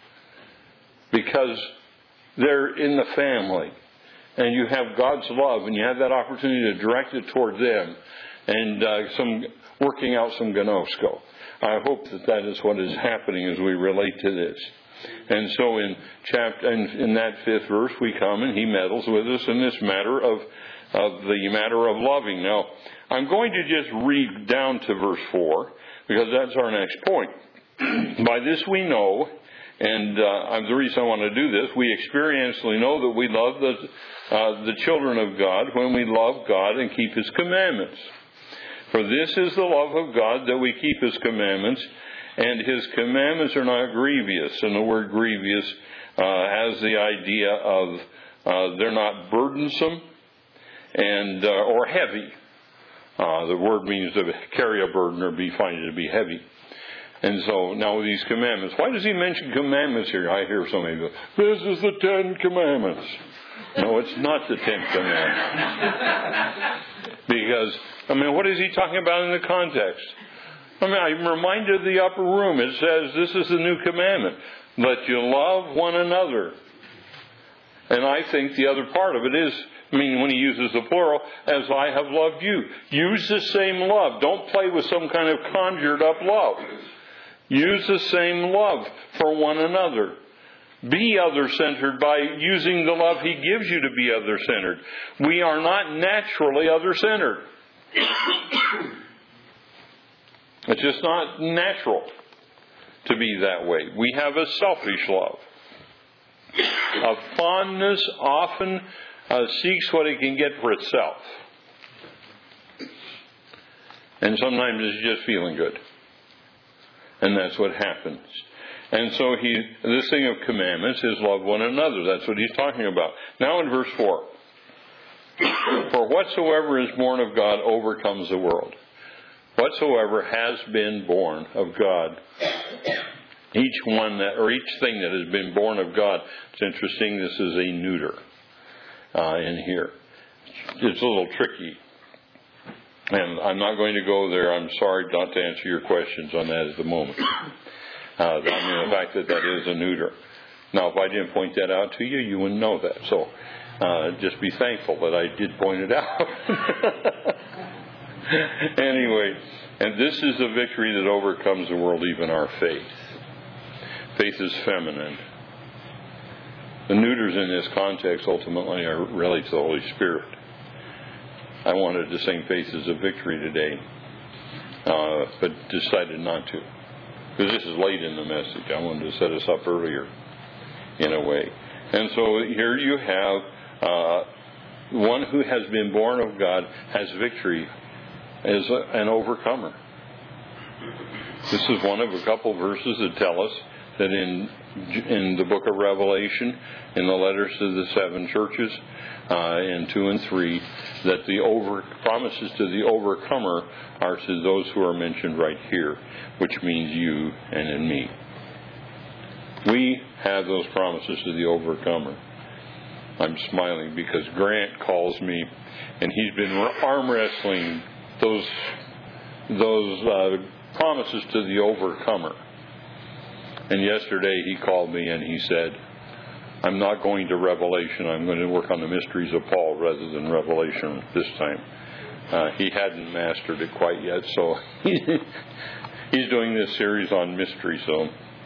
S1: because they're in the family and you have God's love and you have that opportunity to direct it toward them and working out some gnosko. I hope that is what is happening as we relate to this. And so in that 5th verse we come and he meddles with us in this matter of the matter of loving. Now, I'm going to just read down to verse 4 because that's our next point. By this we know, and the reason I want to do this, we experientially know that we love the children of God when we love God and keep His commandments. For this is the love of God, that we keep His commandments, and His commandments are not grievous. And the word grievous has the idea of they're not burdensome and or heavy. The word means to carry a burden or find it to be heavy. And so now these commandments. Why does he mention commandments here? I hear somebody go, this is the 10 Commandments. No, it's not the 10 Commandments. Because, what is he talking about in the context? I'm reminded of the upper room. It says, this is the new commandment. Let you love one another. And I think the other part of it is, when he uses the plural, as I have loved you. Use the same love. Don't play with some kind of conjured up love. Use the same love for one another. Be other-centered by using the love He gives you to be other-centered. We are not naturally other-centered. It's just not natural to be that way. We have a selfish love. A fondness often seeks what it can get for itself. And sometimes it's just feeling good. And that's what happens. And so this thing of commandments is love one another. That's what he's talking about. Now in verse 4. For whatsoever is born of God overcomes the world. Whatsoever has been born of God. Each thing that has been born of God. It's interesting, this is a neuter in here. It's a little tricky. And I'm not going to go there. I'm sorry not to answer your questions on that at the moment. The fact that is a neuter. Now, if I didn't point that out to you, you wouldn't know that. So just be thankful that I did point it out. Anyway, and this is the victory that overcomes the world, even our faith. Faith is feminine. The neuters in this context ultimately are really to the Holy Spirit. I wanted to sing faith is a victory today, but decided not to. Because this is late in the message. I wanted to set us up earlier, in a way. And so here you have one who has been born of God has victory as an overcomer. This is one of a couple verses that tell us that in the book of Revelation, in the letters to the 7 churches, in 2 and 3, that the promises to the overcomer are to those who are mentioned right here, which means you and in me. We have those promises to the overcomer. I'm smiling because Grant calls me, and he's been arm wrestling those promises to the overcomer. And yesterday he called me and he said, I'm not going to Revelation. I'm going to work on the mysteries of Paul rather than Revelation this time. He hadn't mastered it quite yet, so he's doing this series on mystery. So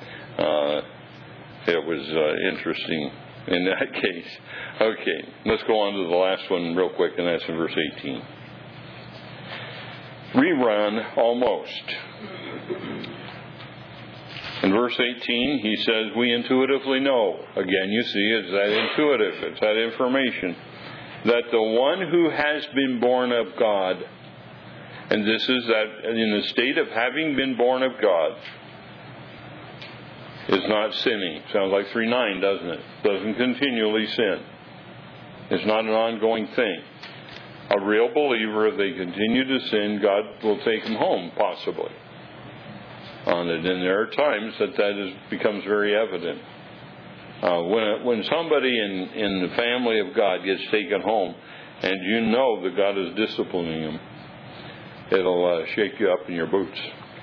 S1: it was interesting in that case. Okay, let's go on to the last one real quick, and that's in verse 18. Rerun almost. In verse 18, he says, we intuitively know. Again, you see, it's that intuitive, it's that information, that the one who has been born of God, and this is that in the state of having been born of God, is not sinning. Sounds like 3:9, doesn't it? Doesn't continually sin. It's not an ongoing thing. A real believer, if they continue to sin, God will take them home, possibly. On it, and there are times that becomes very evident. When somebody in the family of God gets taken home, and you know that God is disciplining them, it'll shake you up in your boots.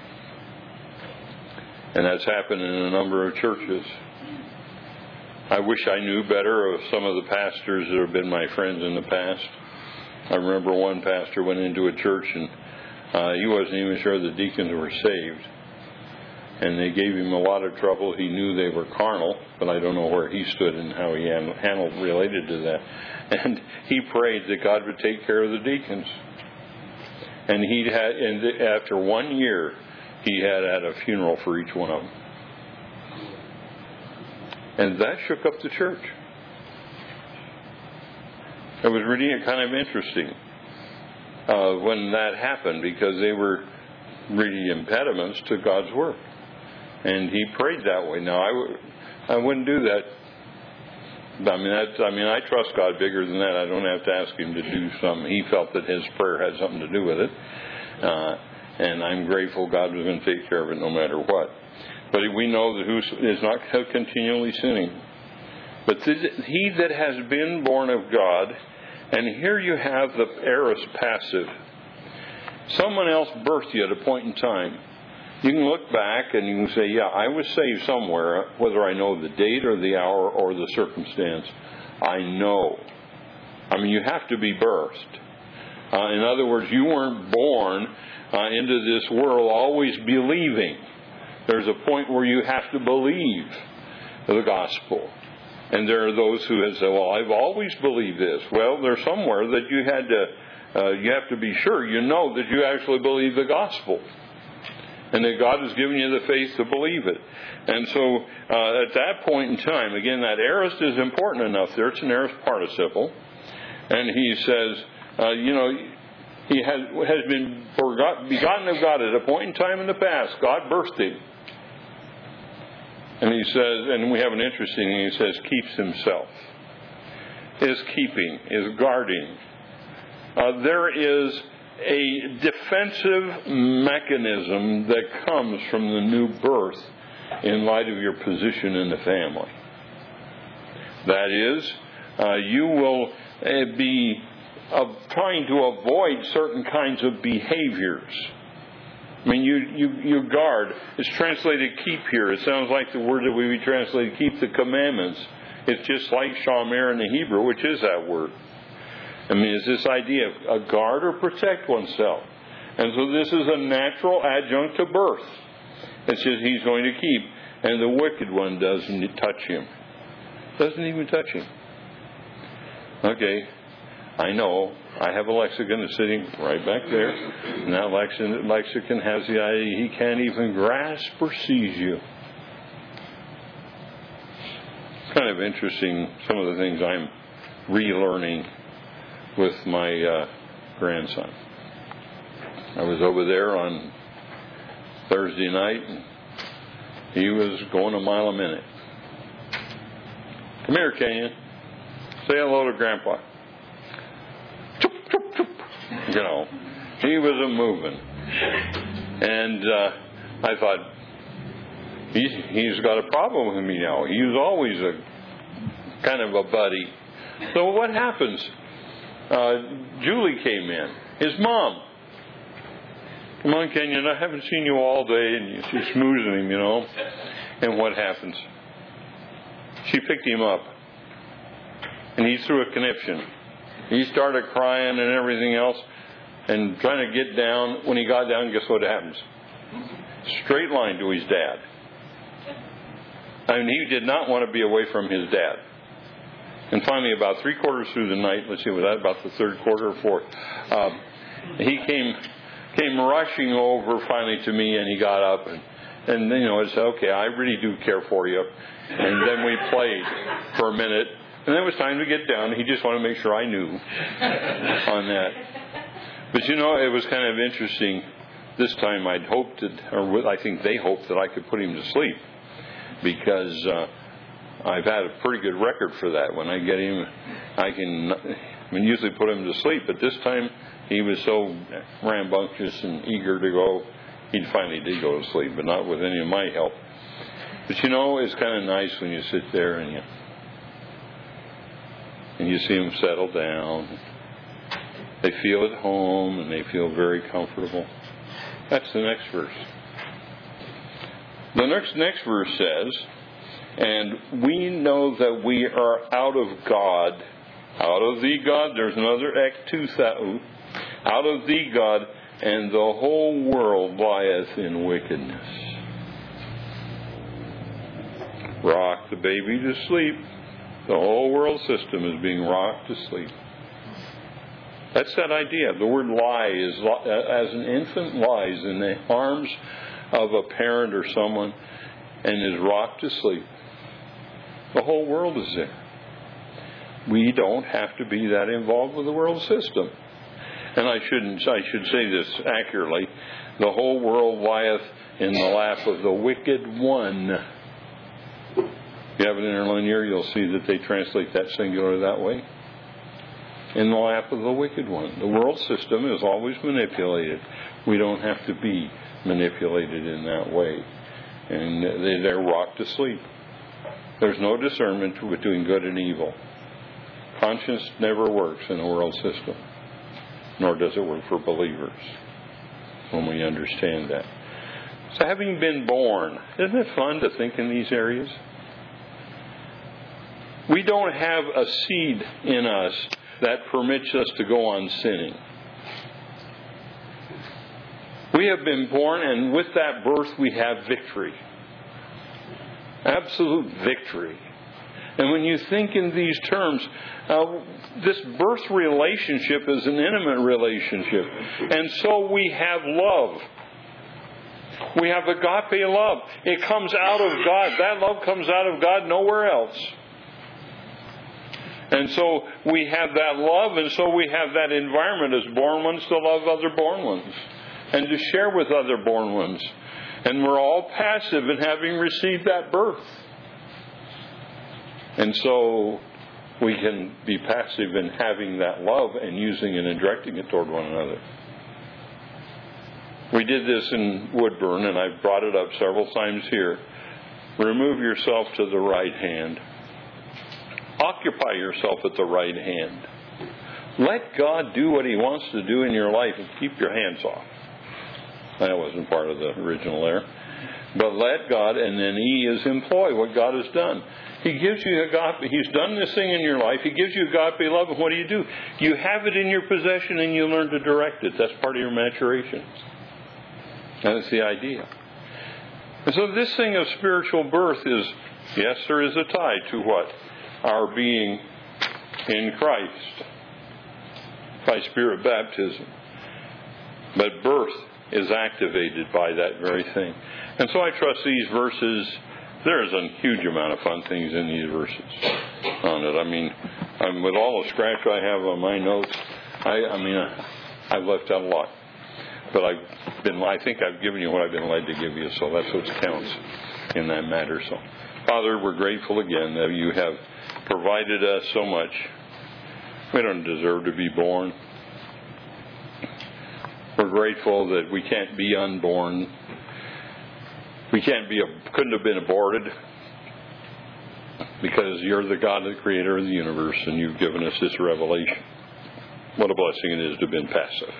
S1: And that's happened in a number of churches. I wish I knew better of some of the pastors that have been my friends in the past. I remember one pastor went into a church and he wasn't even sure the deacons were saved. And they gave him a lot of trouble. He knew they were carnal, but I don't know where he stood and how he handled related to that. And he prayed that God would take care of the deacons. And after 1 year, he had a funeral for each one of them. And that shook up the church. It was really kind of interesting when that happened, because they were really impediments to God's work. And he prayed that way. Now, I wouldn't do that. I trust God bigger than that. I don't have to ask him to do something. He felt that his prayer had something to do with it. And I'm grateful God was going to take care of it no matter what. But we know that who is not continually sinning. But he that has been born of God, and here you have the aorist passive. Someone else birthed you at a point in time. You can look back and you can say, yeah, I was saved somewhere, whether I know the date or the hour or the circumstance. I know. You have to be birthed. In other words, you weren't born into this world always believing. There's a point where you have to believe the gospel. And there are those who have said, well, I've always believed this. Well, there's somewhere that you have to be sure you know that you actually believe the gospel. And that God has given you the faith to believe it. And so at that point in time, again, that aorist is important enough there. It's an aorist participle. And he says, he has been begotten of God at a point in time in the past. God birthed him. And he says, and we have an interesting thing, he says, keeps himself. Is keeping, is guarding. There is a defensive mechanism that comes from the new birth in light of your position in the family. That is, you will be trying to avoid certain kinds of behaviors. I mean, you guard. It's translated keep here. It sounds like the word that we translate keep the commandments. It's just like shamer in the Hebrew, which is that word. I mean, it's this idea of guard or protect oneself. And so this is a natural adjunct to birth. It's just he's going to keep. And the wicked one doesn't touch him. Doesn't even touch him. Okay, I know. I have a lexicon that's sitting right back there. And that lexicon has the idea he can't even grasp or seize you. It's kind of interesting, some of the things I'm relearning with my grandson. I was over there on Thursday night, and he was going a mile a minute. Come here, Kenyon. Say hello to Grandpa. Choop, choop, choop. He was a moving. And I thought, he's got a problem with me now. He was always a kind of a buddy. So what happens? Julie came in. His mom. Come on, Kenyon, I haven't seen you all day. And she's smoozing him, And what happens? She picked him up. And he threw a conniption. He started crying and everything else. And trying to get down. When he got down, guess what happens? Straight line to his dad. I mean, he did not want to be away from his dad. And finally, about 3/4 through the night, let's see, was that about the third quarter or fourth? He came rushing over finally to me, and he got up and I said, okay, I really do care for you. And then we played for a minute, and then it was time to get down. He just wanted to make sure I knew on that. But it was kind of interesting. This time I'd hoped or I think they hoped that I could put him to sleep, because I've had a pretty good record for that. When I get him, I can usually put him to sleep. But this time, he was so rambunctious and eager to go, he finally did go to sleep, but not with any of my help. But it's kind of nice when you sit there and you see them settle down. They feel at home and they feel very comfortable. That's the next verse. The next verse says, and we know that we are out of God. Out of thee, God. There's another ektuthau. Out of thee, God, and the whole world lieth in wickedness. Rock the baby to sleep. The whole world system is being rocked to sleep. That's that idea. The word lie is, as an infant lies in the arms of a parent or someone and is rocked to sleep. The whole world is there. We don't have to be that involved with the world system. And I should say this accurately. The whole world lieth in the lap of the wicked one. If you have an interlinear, you'll see that they translate that singular that way. In the lap of the wicked one. The world system is always manipulated. We don't have to be manipulated in that way. And they're rocked to sleep. There's no discernment between good and evil. Conscience never works in a world system. Nor does it work for believers when we understand that. So having been born, isn't it fun to think in these areas? We don't have a seed in us that permits us to go on sinning. We have been born, and with that birth we have victory. Absolute victory. And when you think in these terms, this birth relationship is an intimate relationship. And so we have love. We have agape love. It comes out of God. That love comes out of God, nowhere else. And so we have that love, and so we have that environment as born ones to love other born ones and to share with other born ones. And we're all passive in having received that birth. And so we can be passive in having that love and using it and directing it toward one another. We did this in Woodburn, and I've brought it up several times here. Remove yourself to the right hand. Occupy yourself at the right hand. Let God do what He wants to do in your life and keep your hands off. That wasn't part of the original there. But let God, and then He is employ what God has done. He gives you agape. He's done this thing in your life. He gives you agape love, and what do? You have it in your possession, and you learn to direct it. That's part of your maturation. That's the idea. And so this thing of spiritual birth is, yes, there is a tie to what? Our being in Christ by Spirit baptism. But birth is activated by that very thing. And so I trust these verses. There is a huge amount of fun things in these verses on it. I mean, with all the scratch I have on my notes, I've left out a lot. But I think I've given you what I've been led to give you, so that's what counts in that matter. So, Father, we're grateful again that you have provided us so much. We don't deserve to be born. We're grateful that we can't be unborn. We couldn't have been aborted because you're the God, the creator of the universe, and you've given us this revelation. What a blessing it is to have been passive.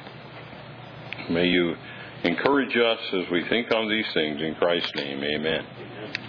S1: May you encourage us as we think on these things in Christ's name. Amen.